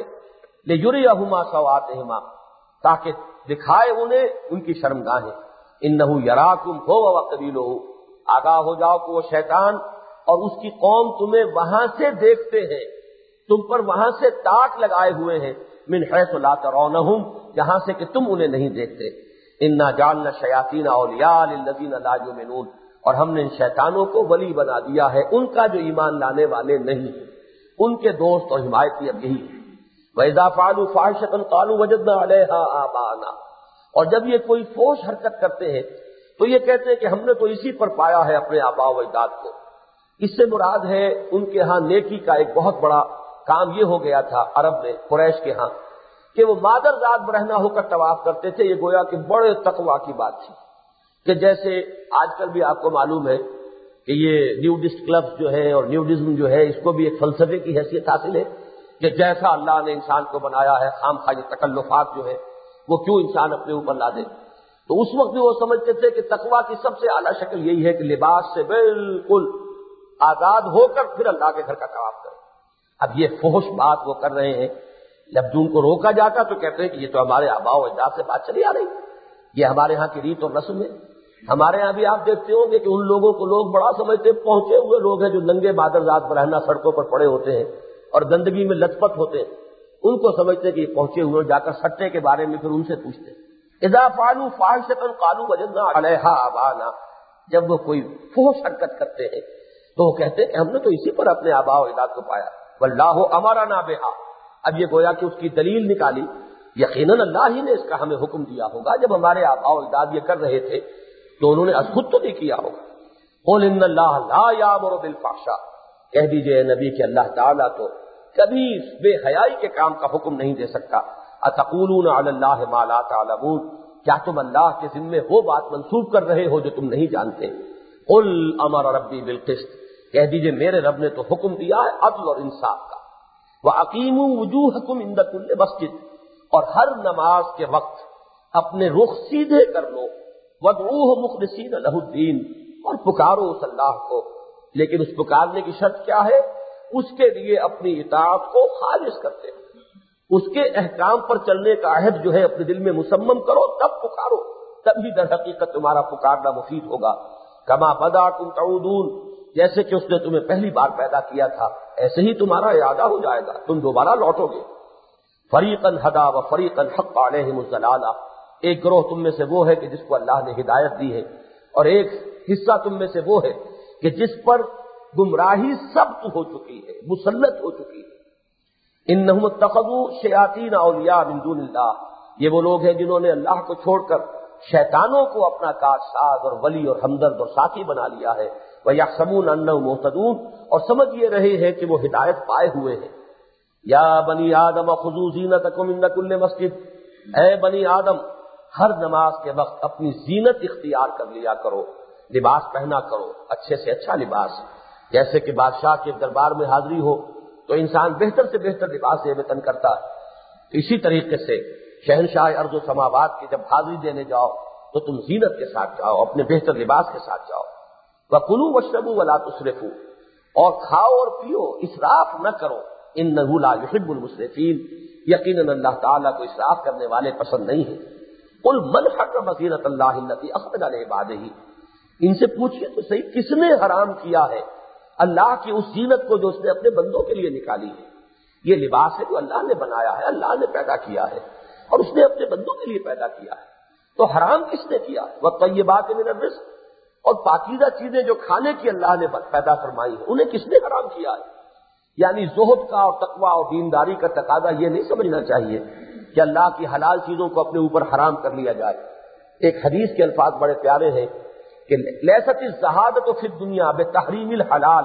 لیریہما سوآتہما، تاکہ دکھائے انہیں ان کی شرمگاہیں، انہ یراکم ہو وقبیلہ، آگاہ ہو جاؤ کہ وہ شیطان اور اس کی قوم تمہیں وہاں سے دیکھتے ہیں، تم پر وہاں سے تاک لگائے ہوئے ہیں، من حیث لا ترونہم، جہاں سے کہ تم انہیں نہیں دیکھتے، انا جعلنا الشیاطین اولیاء للذین لا یؤمنون، اور ہم نے ان شیطانوں کو ولی بنا دیا ہے ان کا جو ایمان لانے والے نہیں ہیں، ان کے دوست اور حمایتی اب یہی ہے۔ وَإِذَا فَعَلُوا فَاحِشَةً قَالُوا وَجَدْنَا عَلَيْهَا آبَاءَنَا، اور جب یہ کوئی فحش حرکت کرتے ہیں تو یہ کہتے ہیں کہ ہم نے تو اسی پر پایا ہے اپنے آباء و اجداد کو۔ اس سے مراد ہے ان کے ہاں نیکی کا ایک بہت بڑا کام یہ ہو گیا تھا عرب میں، قریش کے ہاں، کہ وہ مادر ذات برہنہ ہو کر طواف کرتے تھے۔ یہ گویا کہ بڑے تقویٰ کی بات تھی، کہ جیسے آج کل بھی آپ کو معلوم ہے کہ یہ نیوڈسٹ کلبز جو ہے اور نیوڈزم جو ہے، اس کو بھی ایک فلسفے کی حیثیت حاصل ہے کہ جیسا اللہ نے انسان کو بنایا ہے، خام خواہ یہ تکلفات جو ہے وہ کیوں انسان اپنے اوپر لا دے۔ تو اس وقت بھی وہ سمجھتے تھے کہ تقویٰ کی سب سے اعلیٰ شکل یہی ہے کہ لباس سے بالکل آزاد ہو کر پھر اللہ کے گھر کا طواف کرے۔ اب یہ فحش بات وہ کر رہے ہیں، جب جو ان کو روکا جاتا تو کہتے ہیں کہ یہ تو ہمارے آباء و اجداد سے بات چلی آ رہی، یہ ہمارے ہاں کی ریت اور رسم ہے۔ ہمارے ہاں بھی آپ دیکھتے ہوں گے کہ ان لوگوں کو لوگ بڑا سمجھتے، پہنچے ہوئے لوگ ہیں جو ننگے مادر ذات برہنہ سڑکوں پر پڑے ہوتے ہیں اور گندگی میں لت پت ہوتے ہیں، ان کو سمجھتے ہیں کہ یہ پہنچے ہوئے، جا کر سٹے کے بارے میں پھر ان سے پوچھتے ہیں۔ اذا فعلوا فاحشة قالوا وجدنا عليها آباءنا، جب وہ کوئی فحش حرکت کرتے ہیں تو وہ کہتے ہیں کہ ہم نے تو اسی پر اپنے آباء و اجداد کو پایا، واللہ امرنا بها۔ اب یہ گویا کہ اس کی دلیل نکالی، یقیناً اللہ ہی نے اس کا ہمیں حکم دیا ہوگا، جب ہمارے آباء و اجداد یہ کر رہے تھے تو انہوں نے از خود تو نہیں کیا ہوگا۔ قل ان اللہ لا یامر بالفحشاء، کہہ دیجئے اے نبی کہ اللہ تعالیٰ تو کبھی بے حیائی کے کام کا حکم نہیں دے سکتا۔ اتقولون علی اللہ ما لا تعلمون، کیا تم اللہ کے ذمے وہ بات منسوب کر رہے ہو جو تم نہیں جانتے۔ قل امر ربی بالقسط، کہہ دیجئے میرے رب نے تو حکم دیا ہے عدل اور انصاف کا۔ وَأَقِیمُوا وُجُوهَکُمْ عِنْدَ کُلِّ مسجد، اور ہر نماز کے وقت اپنے رخ سیدھے کر لو، وَادْعُوهُ مُخْلِصِينَ لَهُ الدِّينَ، اور پکارو اس اللہ کو، لیکن اس پکارنے کی شرط کیا ہے؟ اس کے لیے اپنی اطاعت کو خالص کرتے ہیں، اس کے احکام پر چلنے کا عہد جو ہے اپنے دل میں مسمم کرو، تب پکارو، تب ہی در حقیقت تمہارا پکارنا مفید ہوگا۔ کما بدأکم تعودون، جیسے کہ اس نے تمہیں پہلی بار پیدا کیا تھا ایسے ہی تمہارا اعادہ ہو جائے گا، تم دوبارہ لوٹو گے۔ فریقاً ہدا و فریقاً حق علیہم الضلالہ، ایک گروہ تم میں سے وہ ہے کہ جس کو اللہ نے ہدایت دی ہے، اور ایک حصہ تم میں سے وہ ہے کہ جس پر گمراہی ثبت ہو چکی ہے، مسلط ہو چکی ہے۔ انہم اتخذوا شیاطین اولیاء من دون اللہ، یہ وہ لوگ ہیں جنہوں نے اللہ کو چھوڑ کر شیطانوں کو اپنا کار ساز اور ولی اور ہمدرد اور ساتھی بنا لیا ہے۔ وَيَحْسَبُونَ أَنَّهُمْ مُهْتَدُونَ، اور سمجھ یہ رہے ہیں کہ وہ ہدایت پائے ہوئے ہیں۔ یا بنی آدم خذوا زینتکم عند کل مسجد، اے بنی آدم ہر نماز کے وقت اپنی زینت اختیار کر لیا کرو، لباس پہنا کرو، اچھے سے اچھا لباس، جیسے کہ بادشاہ کے دربار میں حاضری ہو تو انسان بہتر سے بہتر لباس وطن کرتا ہے، اسی طریقے سے شہنشاہ ارض و سماوات کی جب حاضری دینے جاؤ تو تم زینت کے ساتھ جاؤ، اپنے بہتر لباس کے ساتھ جاؤ۔ وَكُلُوا وَاشْرَبُوا وَلَا تُسْرِفُوا، اور کھاؤ اور پیو، اسراف نہ کرو، إِنَّهُ لَا يُحِبُّ الْمُسْرِفِينَ، یقیناً اللہ تعالیٰ کو اسراف کرنے والے پسند نہیں ہیں۔ قُلْ مَنْ حَرَّمَ زِینَةَ اللَّهِ الَّتِي أَخْرَجَ لِعِبَادِهِ، ان سے پوچھئے تو صحیح کس نے حرام کیا ہے اللہ کی اس زینت کو جو اس نے اپنے بندوں کے لیے نکالی ہے۔ یہ لباس ہے جو اللہ نے بنایا ہے، اللہ نے پیدا کیا ہے اور اس نے اپنے بندوں کے لیے پیدا کیا ہے، تو حرام کس نے کیا ہے؟ وَالطَّیِّبَاتِ مِنَ الرِّزْقِ، اور پاکیزہ چیزیں جو کھانے کی اللہ نے پیدا فرمائی ہیں انہیں کس نے حرام کیا ہے؟ یعنی زہد کا اور تقویٰ اور دینداری کا تقاضا یہ نہیں سمجھنا چاہیے کہ اللہ کی حلال چیزوں کو اپنے اوپر حرام کر لیا جائے۔ ایک حدیث کے الفاظ بڑے پیارے ہیں کہ لیست الزہادۃ فی الدنیا بتحریم الحلال،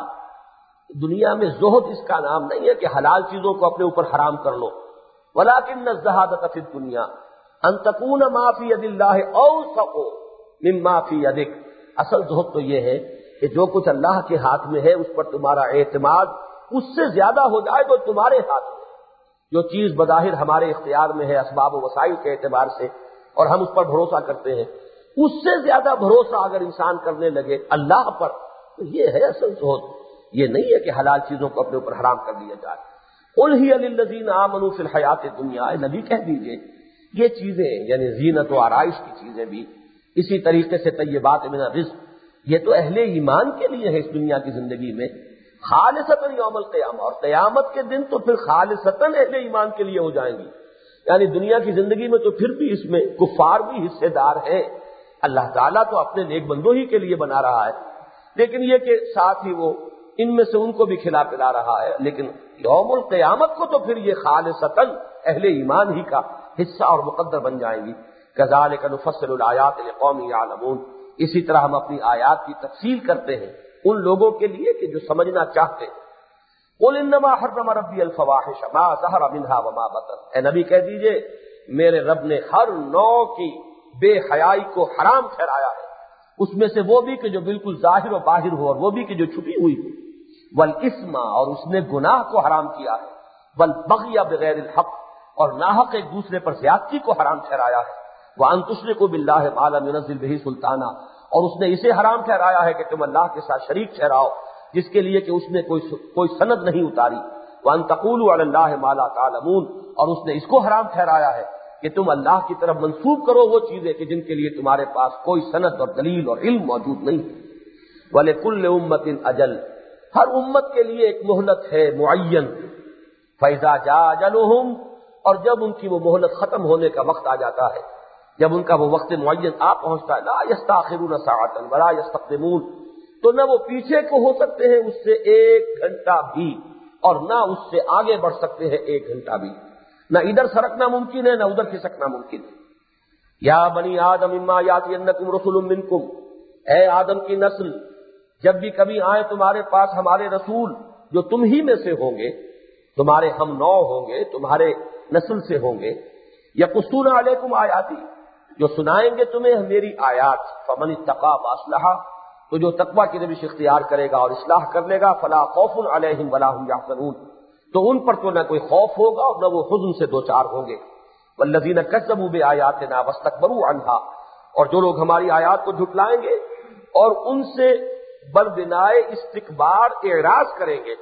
دنیا میں زہد اس کا نام نہیں ہے کہ حلال چیزوں کو اپنے اوپر حرام کر لو، ولکن الزہادۃ فی الدنیا ان تکون ما فی ید اللہ اوثق مما فی یدک، اصل زہد تو یہ ہے کہ جو کچھ اللہ کے ہاتھ میں ہے اس پر تمہارا اعتماد اس سے زیادہ ہو جائے تو تمہارے ہاتھ میں، جو چیز بظاہر ہمارے اختیار میں ہے اسباب و وسائل کے اعتبار سے اور ہم اس پر بھروسہ کرتے ہیں، اس سے زیادہ بھروسہ اگر انسان کرنے لگے اللہ پر تو یہ ہے اصل زہد۔ یہ نہیں ہے کہ حلال چیزوں کو اپنے اوپر حرام کر دیا جائے۔ قل ہی للذین آمنوا فی الحیات الدنیا، نبی کہہ دیجئے یہ چیزیں یعنی زینت و آرائش کی چیزیں بھی، اسی طریقے سے طیبات من الرزق، یہ تو اہل ایمان کے لیے ہے اس دنیا کی زندگی میں، خالصتاً یوم القیامہ، اور قیامت کے دن تو پھر خالصتاً اہل ایمان کے لیے ہو جائیں گی۔ یعنی دنیا کی زندگی میں تو پھر بھی اس میں کفار بھی حصے دار ہیں، اللہ تعالیٰ تو اپنے نیک بندوں ہی کے لیے بنا رہا ہے، لیکن یہ کہ ساتھ ہی وہ ان میں سے ان کو بھی کھلا پلا رہا ہے، لیکن یوم القیامت کو تو پھر یہ خالصتاً اہل ایمان ہی کا حصہ اور مقدر بن جائیں گی۔ کذالک نفصل الآیات لقوم یعلمون، اسی طرح ہم اپنی آیات کی تفصیل کرتے ہیں ان لوگوں کے لیے کہ جو سمجھنا چاہتے ہیں۔ قل انما حرم ربی الفواحش ما ظہر منها وما بطن، اے نبی کہہ دیجئے میرے رب نے ہر نوع کی بے حیائی کو حرام ٹھہرایا ہے، اس میں سے وہ بھی کہ جو بالکل ظاہر و باہر ہو اور وہ بھی کہ جو چھپی ہوئی ہو، والاسم، اور اس نے گناہ کو حرام کیا ہے، والبغی بغیر الحق، اور ناحق ایک دوسرے پر زیادتی کو حرام ٹھہرایا ہے، وان تشرکوا باللہ ما لم ینزل بہ سلطانا، اور اس نے اسے حرام ٹھہرایا ہے کہ تم اللہ کے ساتھ شریک ٹھہراؤ جس کے لیے کہ اس نے کوئی کوئی سند نہیں اتاری، وان تقولوا علی اللہ ما لا تعلمون، اور اس نے اس کو حرام ٹھہرایا ہے کہ تم اللہ کی طرف منسوب کرو وہ چیزیں کہ جن کے لیے تمہارے پاس کوئی سند اور دلیل اور علم موجود نہیں۔ وَلِكُلِّ أُمَّةٍ أَجَلٌ، ہر امت کے لیے ایک مہلت ہے معین، فَإِذَا جَاءَ أَجَلُهُمْ، اور جب ان کی وہ مہلت ختم ہونے کا وقت آ جاتا ہے، جب ان کا وہ وقت معین آ پہنچتا ہے، لا يستاخرون ساعة ولا يستقدمون، تو نہ وہ پیچھے کو ہو سکتے ہیں اس سے ایک گھنٹہ بھی، اور نہ اس سے آگے بڑھ سکتے ہیں ایک گھنٹہ بھی، نہ ادھر سرکنا ممکن ہے نہ ادھر کھسکنا ممکن ہے۔ یا بنی آدم اما یاتینکم رسل منکم، اے آدم کی نسل جب بھی کبھی آئے تمہارے پاس ہمارے رسول جو تم ہی میں سے ہوں گے، تمہارے ہم نو ہوں گے، تمہارے نسل سے ہوں گے، یقصون علیکم آیاتی، جو سنائیں گے تمہیں میری آیات، فمن اتقی واصلح، تو جو تقوی کی روش اختیار کرے گا اور اصلاح کر لے گا، فلا خوف علیہم ولا هم یحزنون، تو ان پر تو نہ کوئی خوف ہوگا اور نہ وہ حزن سے دوچار ہوں گے۔ والذین کذبوا بآیاتنا واستکبروا عنہا، اور جو لوگ ہماری آیات کو جھٹلائیں گے اور ان سے بردنائے استکبار اعراض کریں گے،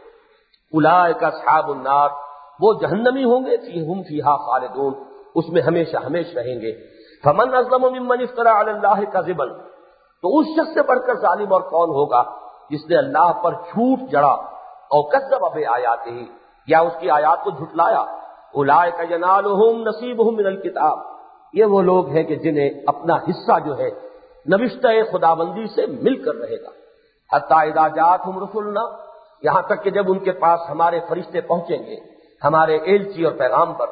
اولئک اصحاب النار، وہ جہنمی ہوں گے، فیہم فیہا خالدون، اس میں ہمیشہ ہمیشہ رہیں گے۔ فمن اظلم ممن افترى علی اللہ کذبا، تو اس شخص سے بڑھ کر ظالم اور کون ہوگا جس نے اللہ پر جھوٹ جڑا، اور کذب بآیاتہ، یا اس کی آیات کو جھٹلایا۔ اولئک ینالہم نصیبہم من الکتاب، یہ وہ لوگ ہیں کہ جنہیں اپنا حصہ جو ہے نوشتہ خداوندی سے مل کر رہے گا۔ حتی اذا جاءتہم رسلنا، یہاں تک کہ جب ان کے پاس ہمارے فرشتے پہنچیں گے، ہمارے ایلچی اور پیغامبر،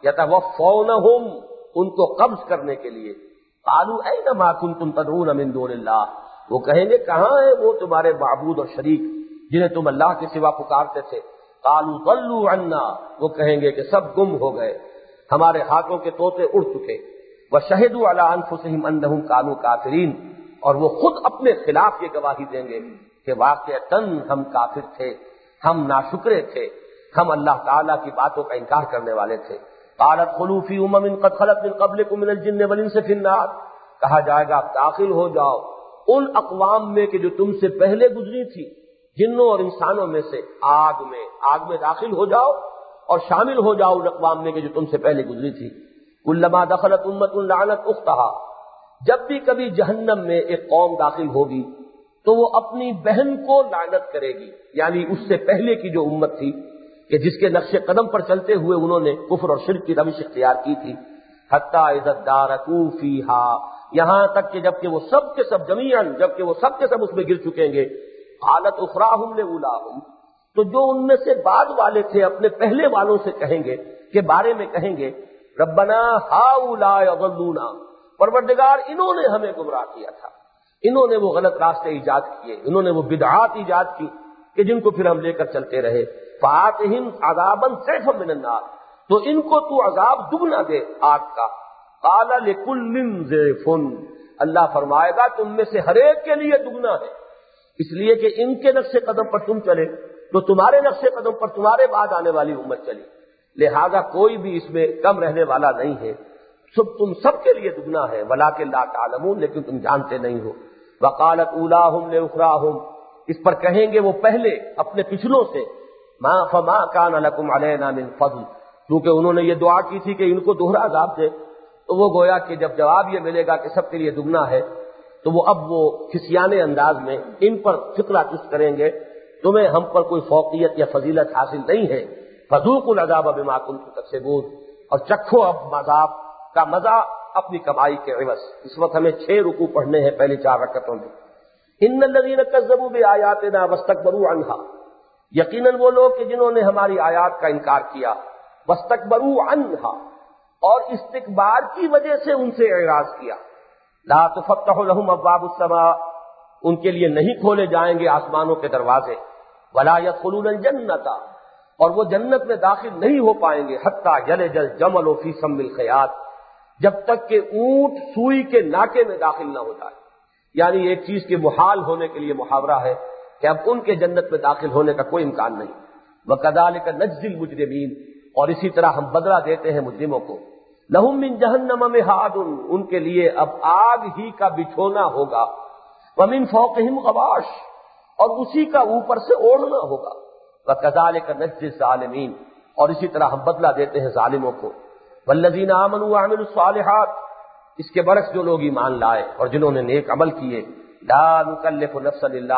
یتوفونہم، ان کو قبض کرنے کے لیے، قالوا این ما کنتم تدعون من دون اللہ، وہ کہیں گے کہاں ہیں وہ تمہارے معبود اور شریک جنہیں تم اللہ کے سوا پکارتے تھے، قالوا ضلوا عنا، وہ کہیں گے کہ سب گم ہو گئے، ہمارے ہاتھوں کے طوطے اڑ چکے، وشہدوا علی انفسہم انہم کانوا کافرین، اور وہ خود اپنے خلاف یہ گواہی دیں گے کہ واقعتاً ہم کافر تھے، ہم ناشکرے تھے، ہم اللہ تعالیٰ کی باتوں کا انکار کرنے والے تھے۔ قالت خلوا فی امم قد خلت من قبلکم من الجن والانس فی النار، کہا جائے گا داخل ہو جاؤ ان اقوام میں کہ جو تم سے پہلے گزری تھی، جنوں اور انسانوں میں سے، آگ میں آگ میں داخل ہو جاؤ اور شامل ہو جاؤ ان اقوام میں کہ جو تم سے پہلے گزری تھی۔ کلما دخلت امۃ لعنت اختہا، جب بھی کبھی جہنم میں ایک قوم داخل ہوگی تو وہ اپنی بہن کو لعنت کرے گی، یعنی اس سے پہلے کی جو امت تھی کہ جس کے نقش قدم پر چلتے ہوئے انہوں نے کفر اور شرک کی روش اختیار کی تھی۔ حتی اذا ادارکوا فیہا، یہاں تک کہ جب کہ وہ سب کے سب جمیعاً، جب کہ وہ سب کے سب اس میں گر چکیں گے، قالت اخراہم لاولاہم، تو جو ان میں سے بعد والے تھے اپنے پہلے والوں سے کہیں گے کہ بارے میں کہیں گے، ربنا ہؤلاء اضلونا، پروردگار انہوں نے ہمیں گمراہ کیا تھا، انہوں نے وہ غلط راستے ایجاد کیے، انہوں نے وہ بدعات ایجاد کی کہ جن کو پھر ہم لے کر چلتے رہے، فآتہم عذابا ضعفا من النار، تو ان کو تو عذاب دگنا دے آگ کا۔ قال لکل ضعف، اللہ فرمائے گا تم میں سے ہر ایک کے لیے دگنا ہے، اس لیے کہ ان کے نقش قدم پر تم چلے تو تمہارے نقش قدم پر تمہارے بعد آنے والی امت چلی، لہذا کوئی بھی اس میں کم رہنے والا نہیں ہے، سب تم سب کے لیے دگنا ہے، ولکن لا تعلمون، لیکن تم جانتے نہیں ہو۔ وقالت اولاہم لاخراہم، اس پر کہیں گے وہ پہلے اپنے پچھلوں سے، ما فما کان لکم علینا من فضل، کیونکہ انہوں نے یہ دعا کی تھی کہ ان کو دوہرا عذاب دے، تو وہ گویا کہ جب جواب یہ ملے گا کہ سب کے لیے دگنا ہے، تو وہ اب وہ کھسیانے انداز میں ان پر فقرہ چست کریں گے، تمہیں ہم پر کوئی فوقیت یا فضیلت حاصل نہیں ہے، فذوقوا العذاب بما کنتم تکسبون، اور چکھو اب عذاب کا مزہ اپنی کمائی کے عوض۔ اس وقت ہمیں چھ رکوع پڑھنے ہیں پہلی چار رکعتوں میں۔ ان الذین کذبوا بآیاتنا واستکبروا عنہا، یقیناً وہ لوگ کہ جنہوں نے ہماری آیات کا انکار کیا، واستکبروا عنہا، اور استکبار کی وجہ سے ان سے اعراض کیا، لا تفتح لهم ابواب السماء، ان کے لیے نہیں کھولے جائیں گے آسمانوں کے دروازے، ولا يدخلون الجنۃ، اور وہ جنت میں داخل نہیں ہو پائیں گے، حتی یلج الجمل فی سم الخیاط، جب تک کہ اونٹ سوئی کے ناکے میں داخل نہ ہو جائے۔ یعنی ایک چیز کے محال ہونے کے لیے محاورہ ہے کہ اب ان کے جنت میں داخل ہونے کا کوئی امکان نہیں۔ وَكَذَلِكَ نَجْزِي الْمُجْرِمِينَ، اور اسی طرح ہم بدلہ دیتے ہیں مجرموں کو۔ لَهُم مِّن جَهَنَّمَ مِهَادٌ، ان کے لیے اب آگ ہی کا بچھونا ہوگا، وَمِن فَوْقِهِمْ غَوَاشٍ، اور اسی کا اوپر سے اوڑھنا ہوگا، وَكَذَلِكَ نَجْزِي الظَّالِمِينَ، اور اسی طرح ہم بدلہ دیتے ہیں ظالموں کو۔ وَالَّذِينَ آمَنُوا وَعَمِلُوا الصَّالِحَاتِ، اس کے برعکس جو لوگ ایمان لائے اور جنہوں نے نیک عمل کیے، لا نکلف نفسا الا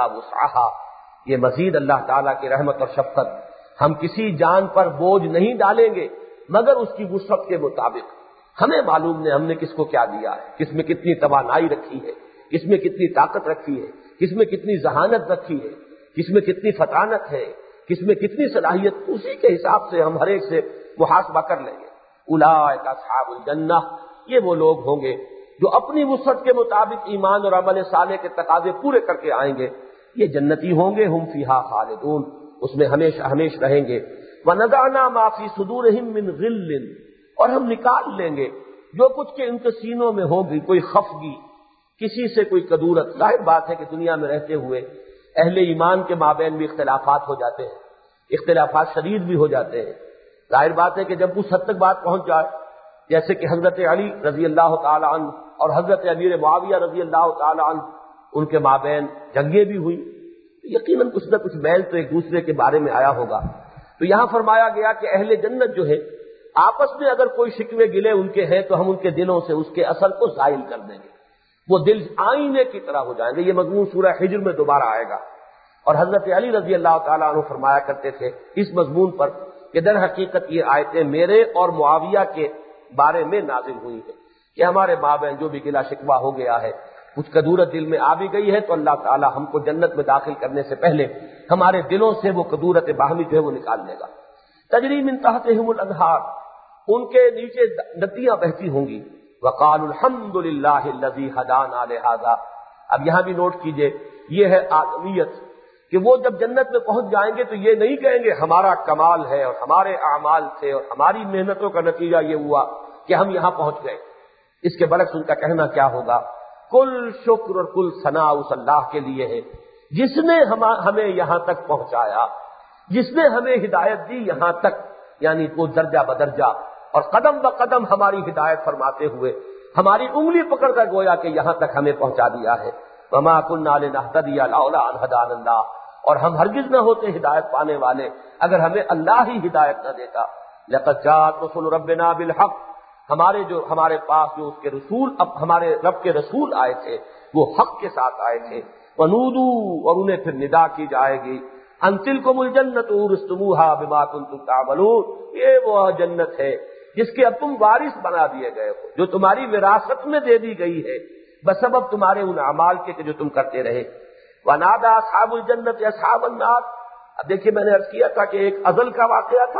وسعها، یہ مزید اللہ تعالیٰ کی رحمت اور شفقت، ہم کسی جان پر بوجھ نہیں ڈالیں گے مگر اس کی وسعت کے مطابق۔ ہمیں معلوم ہے ہم نے کس کو کیا دیا ہے، کس میں کتنی توانائی رکھی ہے، کس میں کتنی طاقت رکھی ہے، کس میں کتنی ذہانت رکھی ہے، کس میں کتنی فطانت ہے، کس میں کتنی صلاحیت، اسی کے حساب سے ہم ہر ایک سے محاسبہ کر لیں گے۔ اولئک اصحاب الجنہ، یہ وہ لوگ ہوں گے جو اپنی وسعت کے مطابق ایمان اور عمل صالح کے تقاضے پورے کر کے آئیں گے، یہ جنتی ہوں گے، ہم فیہا خالدون، اس میں ہمیشہ ہمیشہ رہیں گے۔ وَنَزَعْنَا مَا فِي صُدُورِهِم مِّن غِلٍّ، اور ہم نکال لیں گے جو کچھ کے ان کے سینوں میں ہوگی کوئی خفگی، کسی سے کوئی کدورت۔ ظاہر بات ہے کہ دنیا میں رہتے ہوئے اہل ایمان کے مابین بھی اختلافات ہو جاتے ہیں، اختلافات شدید بھی ہو جاتے ہیں۔ ظاہر بات ہے کہ جب اس حد تک بات پہنچ جائے، جیسے کہ حضرت علی رضی اللہ تعالی عنہ اور حضرت امیر معاویہ رضی اللہ تعالی عنہ، ان کے مابین جنگیں بھی ہوئی، یقیناً کچھ نہ کچھ میل تو ایک دوسرے کے بارے میں آیا ہوگا۔ تو یہاں فرمایا گیا کہ اہل جنت جو ہے آپس میں اگر کوئی شکوے گلے ان کے ہیں تو ہم ان کے دلوں سے اس کے اثر کو زائل کر دیں گے، وہ دل آئینے کی طرح ہو جائیں گے۔ یہ مضمون سورہ حجر میں دوبارہ آئے گا۔ اور حضرت علی رضی اللہ تعالیٰ عنہ فرمایا کرتے تھے اس مضمون پر کہ در حقیقت یہ آیتیں میرے اور معاویہ کے بارے میں نازل ہوئی ہیں کہ ہمارے مابین جو بھی گلا شکوہ ہو گیا ہے، کچھ کدورت دل میں آ بھی گئی ہے، تو اللہ تعالیٰ ہم کو جنت میں داخل کرنے سے پہلے ہمارے دلوں سے وہ کدورت باہمی جو ہے وہ نکال لے گا۔ تجری من تحتہم الانہار، ان کے نیچے ندیاں بہتی ہوں گی۔ وقالوا الحمد للہ الذی ہدانا لہذا، اب یہاں بھی نوٹ کیجئے یہ ہے آدمیت کہ وہ جب جنت میں پہنچ جائیں گے تو یہ نہیں کہیں گے ہمارا کمال ہے اور ہمارے اعمال تھے اور ہماری محنتوں کا نتیجہ یہ ہوا کہ ہم یہاں پہنچ گئے۔ اس کے برعکس ان کا کہنا کیا ہوگا؟ کل شکر اور کل ثنا اس اللہ کے لیے ہے جس نے ہمیں یہاں تک پہنچایا، جس نے ہمیں ہدایت دی یہاں تک، یعنی وہ درجہ بدرجہ اور قدم بقدم ہماری ہدایت فرماتے ہوئے ہماری انگلی پکڑ کر گویا کہ یہاں تک ہمیں پہنچا دیا ہے۔ وما كنا لنهتدي لولا ان هدانا اللہ، اور ہم ہرگز نہ ہوتے ہدایت پانے والے اگر ہمیں اللہ ہی ہدایت نہ دیتا۔ لقد جاءت رسل ربنا بالحق، ہمارے جو ہمارے پاس جو اس کے رسول، اب ہمارے رب کے رسول آئے تھے وہ حق کے ساتھ آئے تھے۔ ونودوا، اور انہیں پھر ندا کی جائے گی، ان تلکم الجنۃ اورثتموها بما کنتم تعملون، یہ وہ جنت ہے جس کے اب تم وارث بنا دیے گئے ہو، جو تمہاری وراثت میں دے دی گئی ہے بسبب تمہارے ان اعمال کے کہ جو تم کرتے رہے۔ وَنَادَى أَصْحَابُ الْجَنَّةِ أَصْحَابَ النَّارِ، اب دیکھیے میں نے عرض کیا تھا کہ ایک ازل کا واقعہ تھا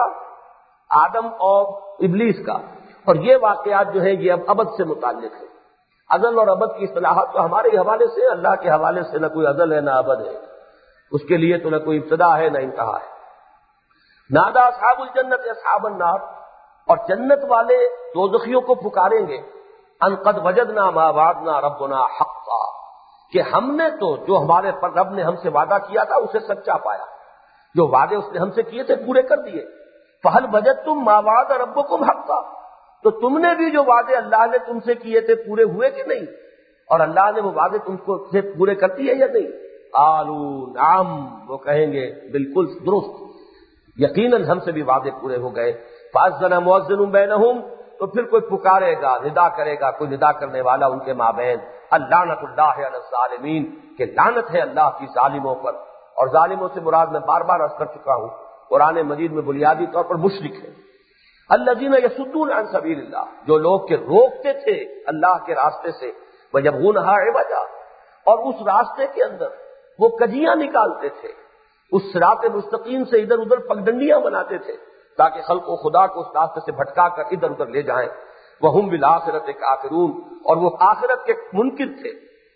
آدم اور ابلیس کا، اور یہ واقعات جو ہے یہ اب ابد سے متعلق ہے۔ ازل اور ابد کی اصطلاحات تو ہمارے حوالے سے، اللہ کے حوالے سے نہ کوئی ازل ہے نہ ابد ہے، اس کے لیے تو نہ کوئی ابتدا ہے نہ انتہا ہے۔ نَادَى أَصْحَابُ الْجَنَّةِ أَصْحَابَ النَّارِ، اور جنت والے دوزخیوں کو پکاریں گے، ان قد وجدنا ما وعدنا ربنا حقا، کہ ہم نے تو جو ہمارے پر رب نے ہم سے وعدہ کیا تھا اسے سچا پایا، جو وعدے اس نے ہم سے کیے تھے پورے کر دیے۔ فہل وجدتم ما وعد ربکم حقا، تو تم نے بھی جو وعدے اللہ نے تم سے کیے تھے پورے ہوئے کہ نہیں؟ اور اللہ نے وہ وعدے تم کو سے پورے کر دیے یا نہیں؟ قالوا نعم، وہ کہیں گے بالکل درست، یقیناً ہم سے بھی وعدے پورے ہو گئے۔ فاذن مؤذن بینہم، تو پھر کوئی پکارے گا، ندا کرے گا کوئی ندا کرنے والا ان کے مابین، اللعنۃ اللہ علی الظالمین، کہ لعنت ہے اللہ کی ظالموں پر۔ اور ظالموں سے مراد میں بار بار عرض کر چکا ہوں، قرآن مجید میں بنیادی طور پر مشرک ہے۔ الذین یصدون عن سبیل اللہ، جو لوگ کے روکتے تھے اللہ کے راستے سے، ویبغونھا عوجا، اور اس راستے کے اندر وہ کجیاں نکالتے تھے، اس صراط مستقیم سے ادھر ادھر پگڈنڈیاں بناتے تھے تاکہ خلق و خدا کو اس راستے سے بھٹکا کر ادھر ادھر لے جائیں۔ وہم بالآخرۃ کافرون، اور وہ آخرت کے منکر تھے۔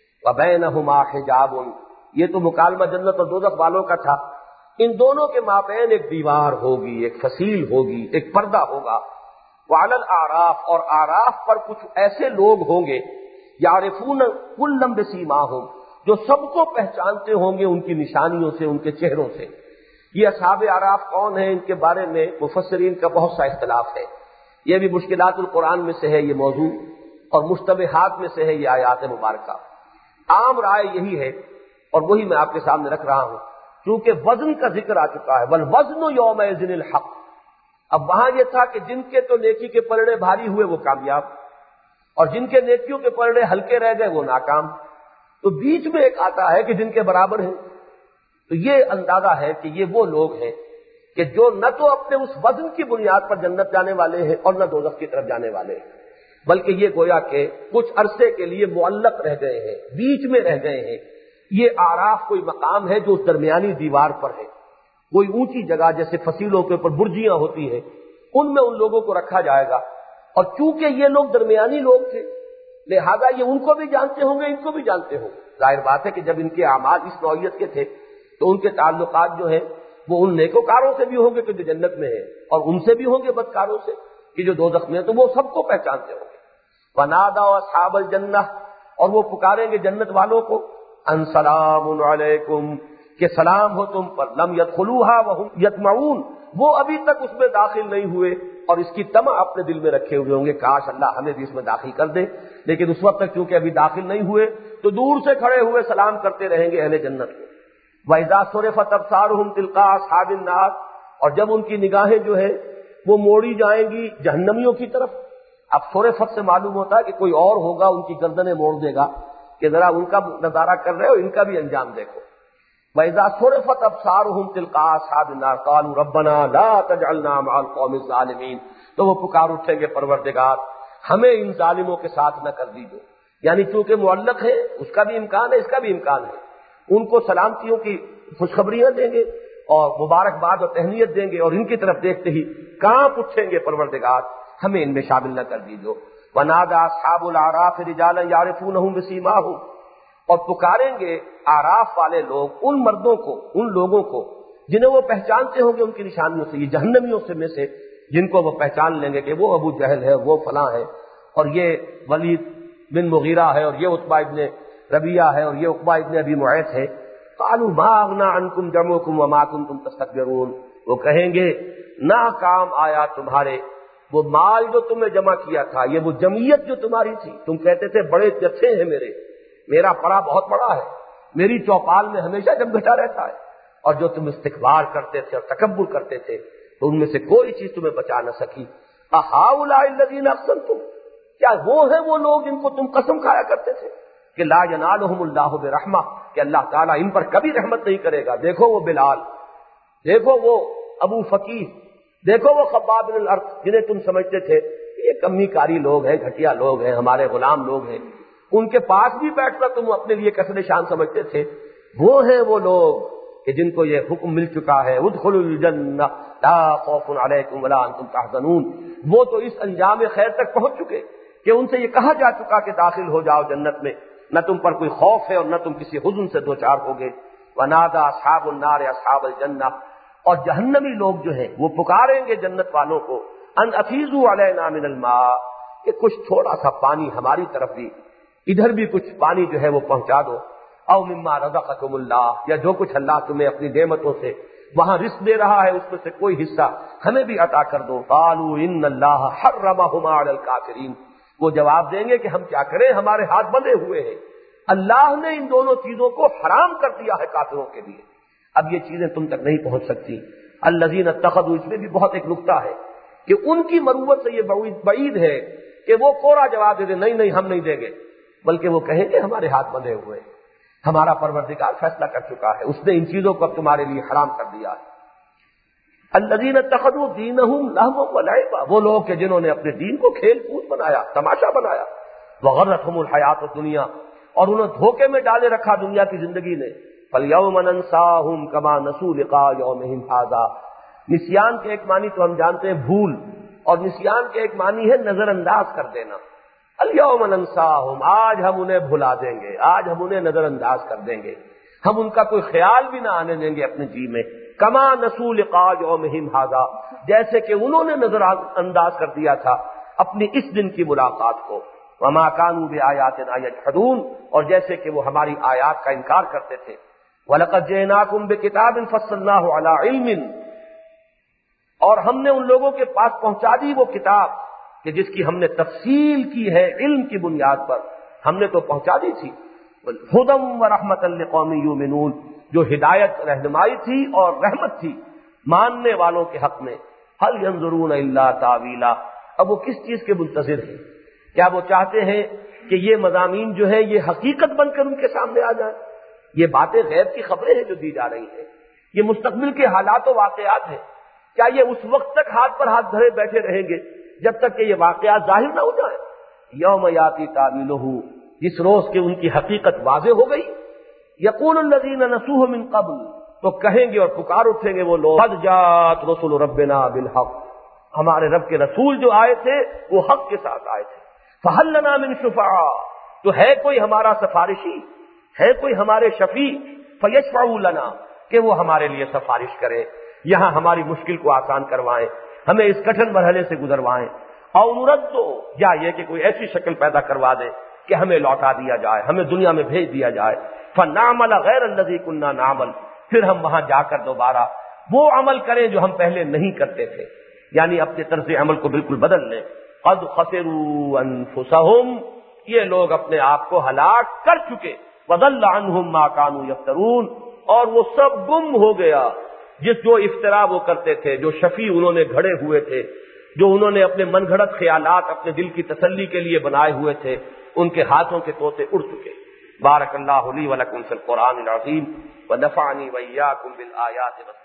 وبینہما حجاب، یہ تو مکالمہ جنت اور دوزخ والوں کا تھا، ان دونوں کے مابین ایک دیوار ہوگی، ایک فصیل ہوگی، ایک پردہ ہوگا۔ وعلی الاعراف، اور اعراف پر کچھ ایسے لوگ ہوں گے، یعرفون کلا بسیماہم، جو سب کو پہچانتے ہوں گے ان کی نشانیوں سے، ان کے چہروں سے۔ یہ اصحاب اعراف کون ہیں، ان کے بارے میں مفسرین کا بہت سا اختلاف ہے۔ یہ بھی مشکلات القرآن میں سے ہے یہ موضوع، اور مشتبہات میں سے ہے یہ آیات مبارکہ۔ عام رائے یہی ہے، اور وہی میں آپ کے سامنے رکھ رہا ہوں، کیونکہ وزن کا ذکر آ چکا ہے، والوزن یومئذ الحق۔ اب وہاں یہ تھا کہ جن کے تو نیکی کے پلڑے بھاری ہوئے وہ کامیاب، اور جن کے نیکیوں کے پلڑے ہلکے رہ گئے وہ ناکام۔ تو بیچ میں ایک آتا ہے کہ جن کے برابر ہیں۔ تو یہ اندازہ ہے کہ یہ وہ لوگ ہیں کہ جو نہ تو اپنے اس وزن کی بنیاد پر جنت جانے والے ہیں اور نہ دوزخ کی طرف جانے والے ہیں، بلکہ یہ گویا کہ کچھ عرصے کے لیے معلق رہ گئے ہیں، بیچ میں رہ گئے ہیں۔ یہ آراف کوئی مقام ہے جو اس درمیانی دیوار پر ہے، کوئی اونچی جگہ جیسے فصیلوں کے اوپر برجیاں ہوتی ہیں، ان میں ان لوگوں کو رکھا جائے گا۔ اور چونکہ یہ لوگ درمیانی لوگ تھے، لہذا یہ ان کو بھی جانتے ہوں گے، ان کو بھی جانتے ہوں گے۔ ظاہر بات ہے کہ جب ان کے اعمال اس نوعیت کے تھے تو ان کے تعلقات جو ہیں وہ ان نیکوکاروں سے بھی ہوں گے کہ جو جنت میں ہیں، اور ان سے بھی ہوں گے بدکاروں سے کہ جو دوزخ میں ہیں، تو وہ سب کو پہچانتے ہوں گے۔ وَنَادَوْا أَصْحَابَ الْجَنَّةِ، اور وہ پکاریں گے جنت والوں کو، ان سلام علیکم، کہ سلام ہو تم پر، لم يدخلوها وهم يطمعون، وہ ابھی تک اس میں داخل نہیں ہوئے اور اس کی طمع اپنے دل میں رکھے ہوئے ہوں گے، کاش اللہ ہمیں بھی اس میں داخل کر دے، لیکن اس وقت تک چونکہ ابھی داخل نہیں ہوئے تو دور سے کھڑے ہوئے سلام کرتے رہیں گے اہل جنت کو۔ وَإِذَا صُرِفَتْ أَبْصَارُهُمْ تِلْقَاءَ أَصْحَابِ النَّارِ، اور جب ان کی نگاہیں جو ہے وہ موڑی جائیں گی جہنمیوں کی طرف۔ اب صرفت سے معلوم ہوتا ہے کہ کوئی اور ہوگا ان کی گردنیں موڑ دے گا کہ ذرا ان کا نظارہ کر رہے ہو، ان کا بھی انجام دیکھو۔ وَإِذَا صُرِفَتْ أَبْصَارُهُمْ تِلْقَاءَ أَصْحَابِ النَّارِ قَالُوا رَبَّنَا لَا تَجْعَلْنَا مَعَ الْقَوْمِ الظَّالِمِينَ، تو وہ پکار اٹھیں گے پروردگار ہمیں ان ظالموں کے ساتھ نہ کر دیجو۔ یعنی چونکہ معلق ہے، اس کا بھی امکان ہے، اس کا بھی امکان ہے، ان کو سلامتیوں کی خوشخبریاں دیں گے اور مبارکباد اور تہنیت دیں گے، اور ان کی طرف دیکھتے ہی کانپ اٹھیں گے پروردگار ہمیں ان میں شامل نہ کر دیجو۔ وَنَادَىٰ أَصْحَابُ الْأَعْرَافِ رِجَالًا يَعْرِفُونَهُم بِسِيمَاهُمْ، اور پکاریں گے آراف والے لوگ ان مردوں کو، ان لوگوں کو جنہیں وہ پہچانتے ہوں گے ان کی نشانیوں سے، یہ جہنمیوں سے میں سے جن کو وہ پہچان لیں گے کہ وہ ابو جہل ہے، وہ فلاں ہے، اور یہ ولید بن مغیرہ ہے، اور یہ عتبہ ابن ربیعہ ہے، اور یہ عقبہ ابن ابی معیط ہے۔ قالوا ما اغنى عنكم جمعكم وما كنتم تستكبرون، وہ کہیں گے نہ کام آیا تمہارے وہ مال جو تم نے جمع کیا تھا، یہ وہ جمعیت جو تمہاری تھی، تم کہتے تھے بڑے جتھے ہیں میرے، میرا پڑا بہت بڑا ہے، میری چوپال میں ہمیشہ جم گھٹا رہتا ہے، اور جو تم استکبار کرتے تھے اور تکبر کرتے تھے تو ان میں سے کوئی چیز تمہیں بچا نہ سکی۔ اہؤلاء الذین اقسمتم، کیا وہ ہیں وہ لوگ جن کو تم قسم کھایا کرتے تھے کہ لا ینالہم اللہ برحمہ، کہ اللہ تعالیٰ ان پر کبھی رحمت نہیں کرے گا؟ دیکھو وہ بلال، دیکھو وہ ابو فقیر، دیکھو وہ خباب بن الارت جنہیں تم سمجھتے تھے یہ کمی کاری لوگ ہیں، گھٹیا لوگ ہیں، ہمارے غلام لوگ ہیں، ان کے پاس بھی بیٹھ کر تم اپنے لیے کسر شان سمجھتے تھے، وہ ہیں وہ لوگ کہ جن کو یہ حکم مل چکا ہے ادخلوا الجنہ لا خوف علیکم ولا انتم تحزنون، وہ تو اس انجام خیر تک پہنچ چکے کہ ان سے یہ کہا جا چکا کہ داخل ہو جاؤ جنت میں، نہ تم پر کوئی خوف ہے اور نہ تم کسی حزن سے دوچار ہوگے۔ ونادى اصحاب النار اصحاب الجنہ، اور جہنمی لوگ جو ہیں وہ پکاریں گے جنت والوں کو ان افیضوا علینا من الماء، کہ کچھ تھوڑا سا پانی ہماری طرف بھی، ادھر بھی کچھ پانی جو ہے وہ پہنچا دو، او مما رزقکم اللہ، یا جو کچھ اللہ تمہیں اپنی نعمتوں سے وہاں رزق دے رہا ہے اس میں سے کوئی حصہ ہمیں بھی عطا کر دو. قالوا ان اللہ حرمہما علی الکافرین، وہ جواب دیں گے کہ ہم کیا کریں، ہمارے ہاتھ بندھے ہوئے ہیں، اللہ نے ان دونوں چیزوں کو حرام کر دیا ہے کافروں کے لیے. اب یہ چیزیں تم تک نہیں پہنچ سکتی. الذین اتخذوا، اس میں بھی بہت ایک نکتہ ہے کہ ان کی مروت سے یہ بعید ہے کہ وہ کوڑا جواب دے دیں نہیں نہیں ہم نہیں دیں گے، بلکہ وہ کہیں گے ہمارے ہاتھ بندھے ہوئے ہیں، ہمارا پروردگار فیصلہ کر چکا ہے، اس نے ان چیزوں کو اب تمہارے لیے حرام کر دیا ہے. الذین اتخذوا دینہم لہوا ولعبا، وہ لوگ کہ جنہوں نے اپنے دین کو کھیل کود بنایا، تماشا بنایا. وغرتہم الحیات الدنیا، اور انہوں دھوکے میں ڈالے رکھا دنیا کی زندگی نے. فالیوم ننساہم کما نسوا لقاء یومہم ھذا، نسیان کے ایک معنی تو ہم جانتے ہیں بھول، اور نسیان کے ایک معنی ہے نظر انداز کر دینا. الیوم ننساہم، آج ہم انہیں بھلا دیں گے، آج ہم انہیں نظر انداز کر دیں گے، ہم ان کا کوئی خیال بھی نہ آنے دیں گے اپنے جی میں. کما نسوا لقاء یومہم ھذا، جیسے کہ انہوں نے نظر انداز کر دیا تھا اپنی اس دن کی ملاقات کو. وما كانوا بآیاتنا یجحدون، اور جیسے کہ وہ ہماری آیات کا انکار کرتے تھے. وَلَقَدْ جِئْنَاكُمْ بِكِتَابٍ فَصَّلْنَاهُ عَلَىٰ عِلْمٍ، اور ہم نے ان لوگوں کے پاس پہنچا دی وہ کتاب کہ جس کی ہم نے تفصیل کی ہے علم کی بنیاد پر، ہم نے تو پہنچا دی تھی. هُدًى وَرَحْمَةً لِقَوْمٍ يُؤْمِنُونَ، جو ہدایت رہنمائی تھی اور رحمت تھی ماننے والوں کے حق میں. هَلْ يَنظُرُونَ إِلَّا تَأْوِيلَهُ، اب وہ کس چیز کے منتظر ہیں؟ کیا وہ چاہتے ہیں کہ یہ مضامین جو ہے یہ حقیقت بن کر ان کے سامنے آ جائیں؟ یہ باتیں غیب کی خبریں ہیں جو دی جا رہی ہیں، یہ مستقبل کے حالات و واقعات ہیں. کیا یہ اس وقت تک ہاتھ پر ہاتھ دھرے بیٹھے رہیں گے جب تک کہ یہ واقعات ظاہر نہ ہو جائیں؟ یوم یاتی تاویلہ، جس روز کہ ان کی حقیقت واضح ہو گئی. یقول الذین نسوہ من قبل، تو کہیں گے اور پکار اٹھیں گے وہ لوگ، قد جاءت رسل ربنا بالحق، ہمارے رب کے رسول جو آئے تھے وہ حق کے ساتھ آئے تھے. فہل لنا من شفعاء، تو ہے کوئی ہمارا سفارشی، ہے کوئی ہمارے شفیع، فیشفعوا لنا، کہ وہ ہمارے لیے سفارش کرے، یہاں ہماری مشکل کو آسان کروائیں، ہمیں اس کٹھن مرحلے سے گزروائیں. او نردو، یا یہ کہ کوئی ایسی شکل پیدا کروا دے کہ ہمیں لوٹا دیا جائے، ہمیں دنیا میں بھیج دیا جائے. فنعمل غیر الذی کنا نعمل، پھر ہم وہاں جا کر دوبارہ وہ عمل کریں جو ہم پہلے نہیں کرتے تھے، یعنی اپنے طرز عمل کو بالکل بدل لیں. قد خسروا انفسهم، یہ لوگ اپنے آپ کو ہلاک کر چکے. وضل عنہم ما كانوا یفترون، اور وہ سب گم ہو گیا جس جو افطرا وہ کرتے تھے، جو شفیع انہوں نے گھڑے ہوئے تھے، جو انہوں نے اپنے من گھڑت خیالات اپنے دل کی تسلی کے لیے بنائے ہوئے تھے، ان کے ہاتھوں کے طوطے اڑ چکے. بارک اللہ لی ولکم فی القرآن العظیم ونفعنی وإیاکم بالآیات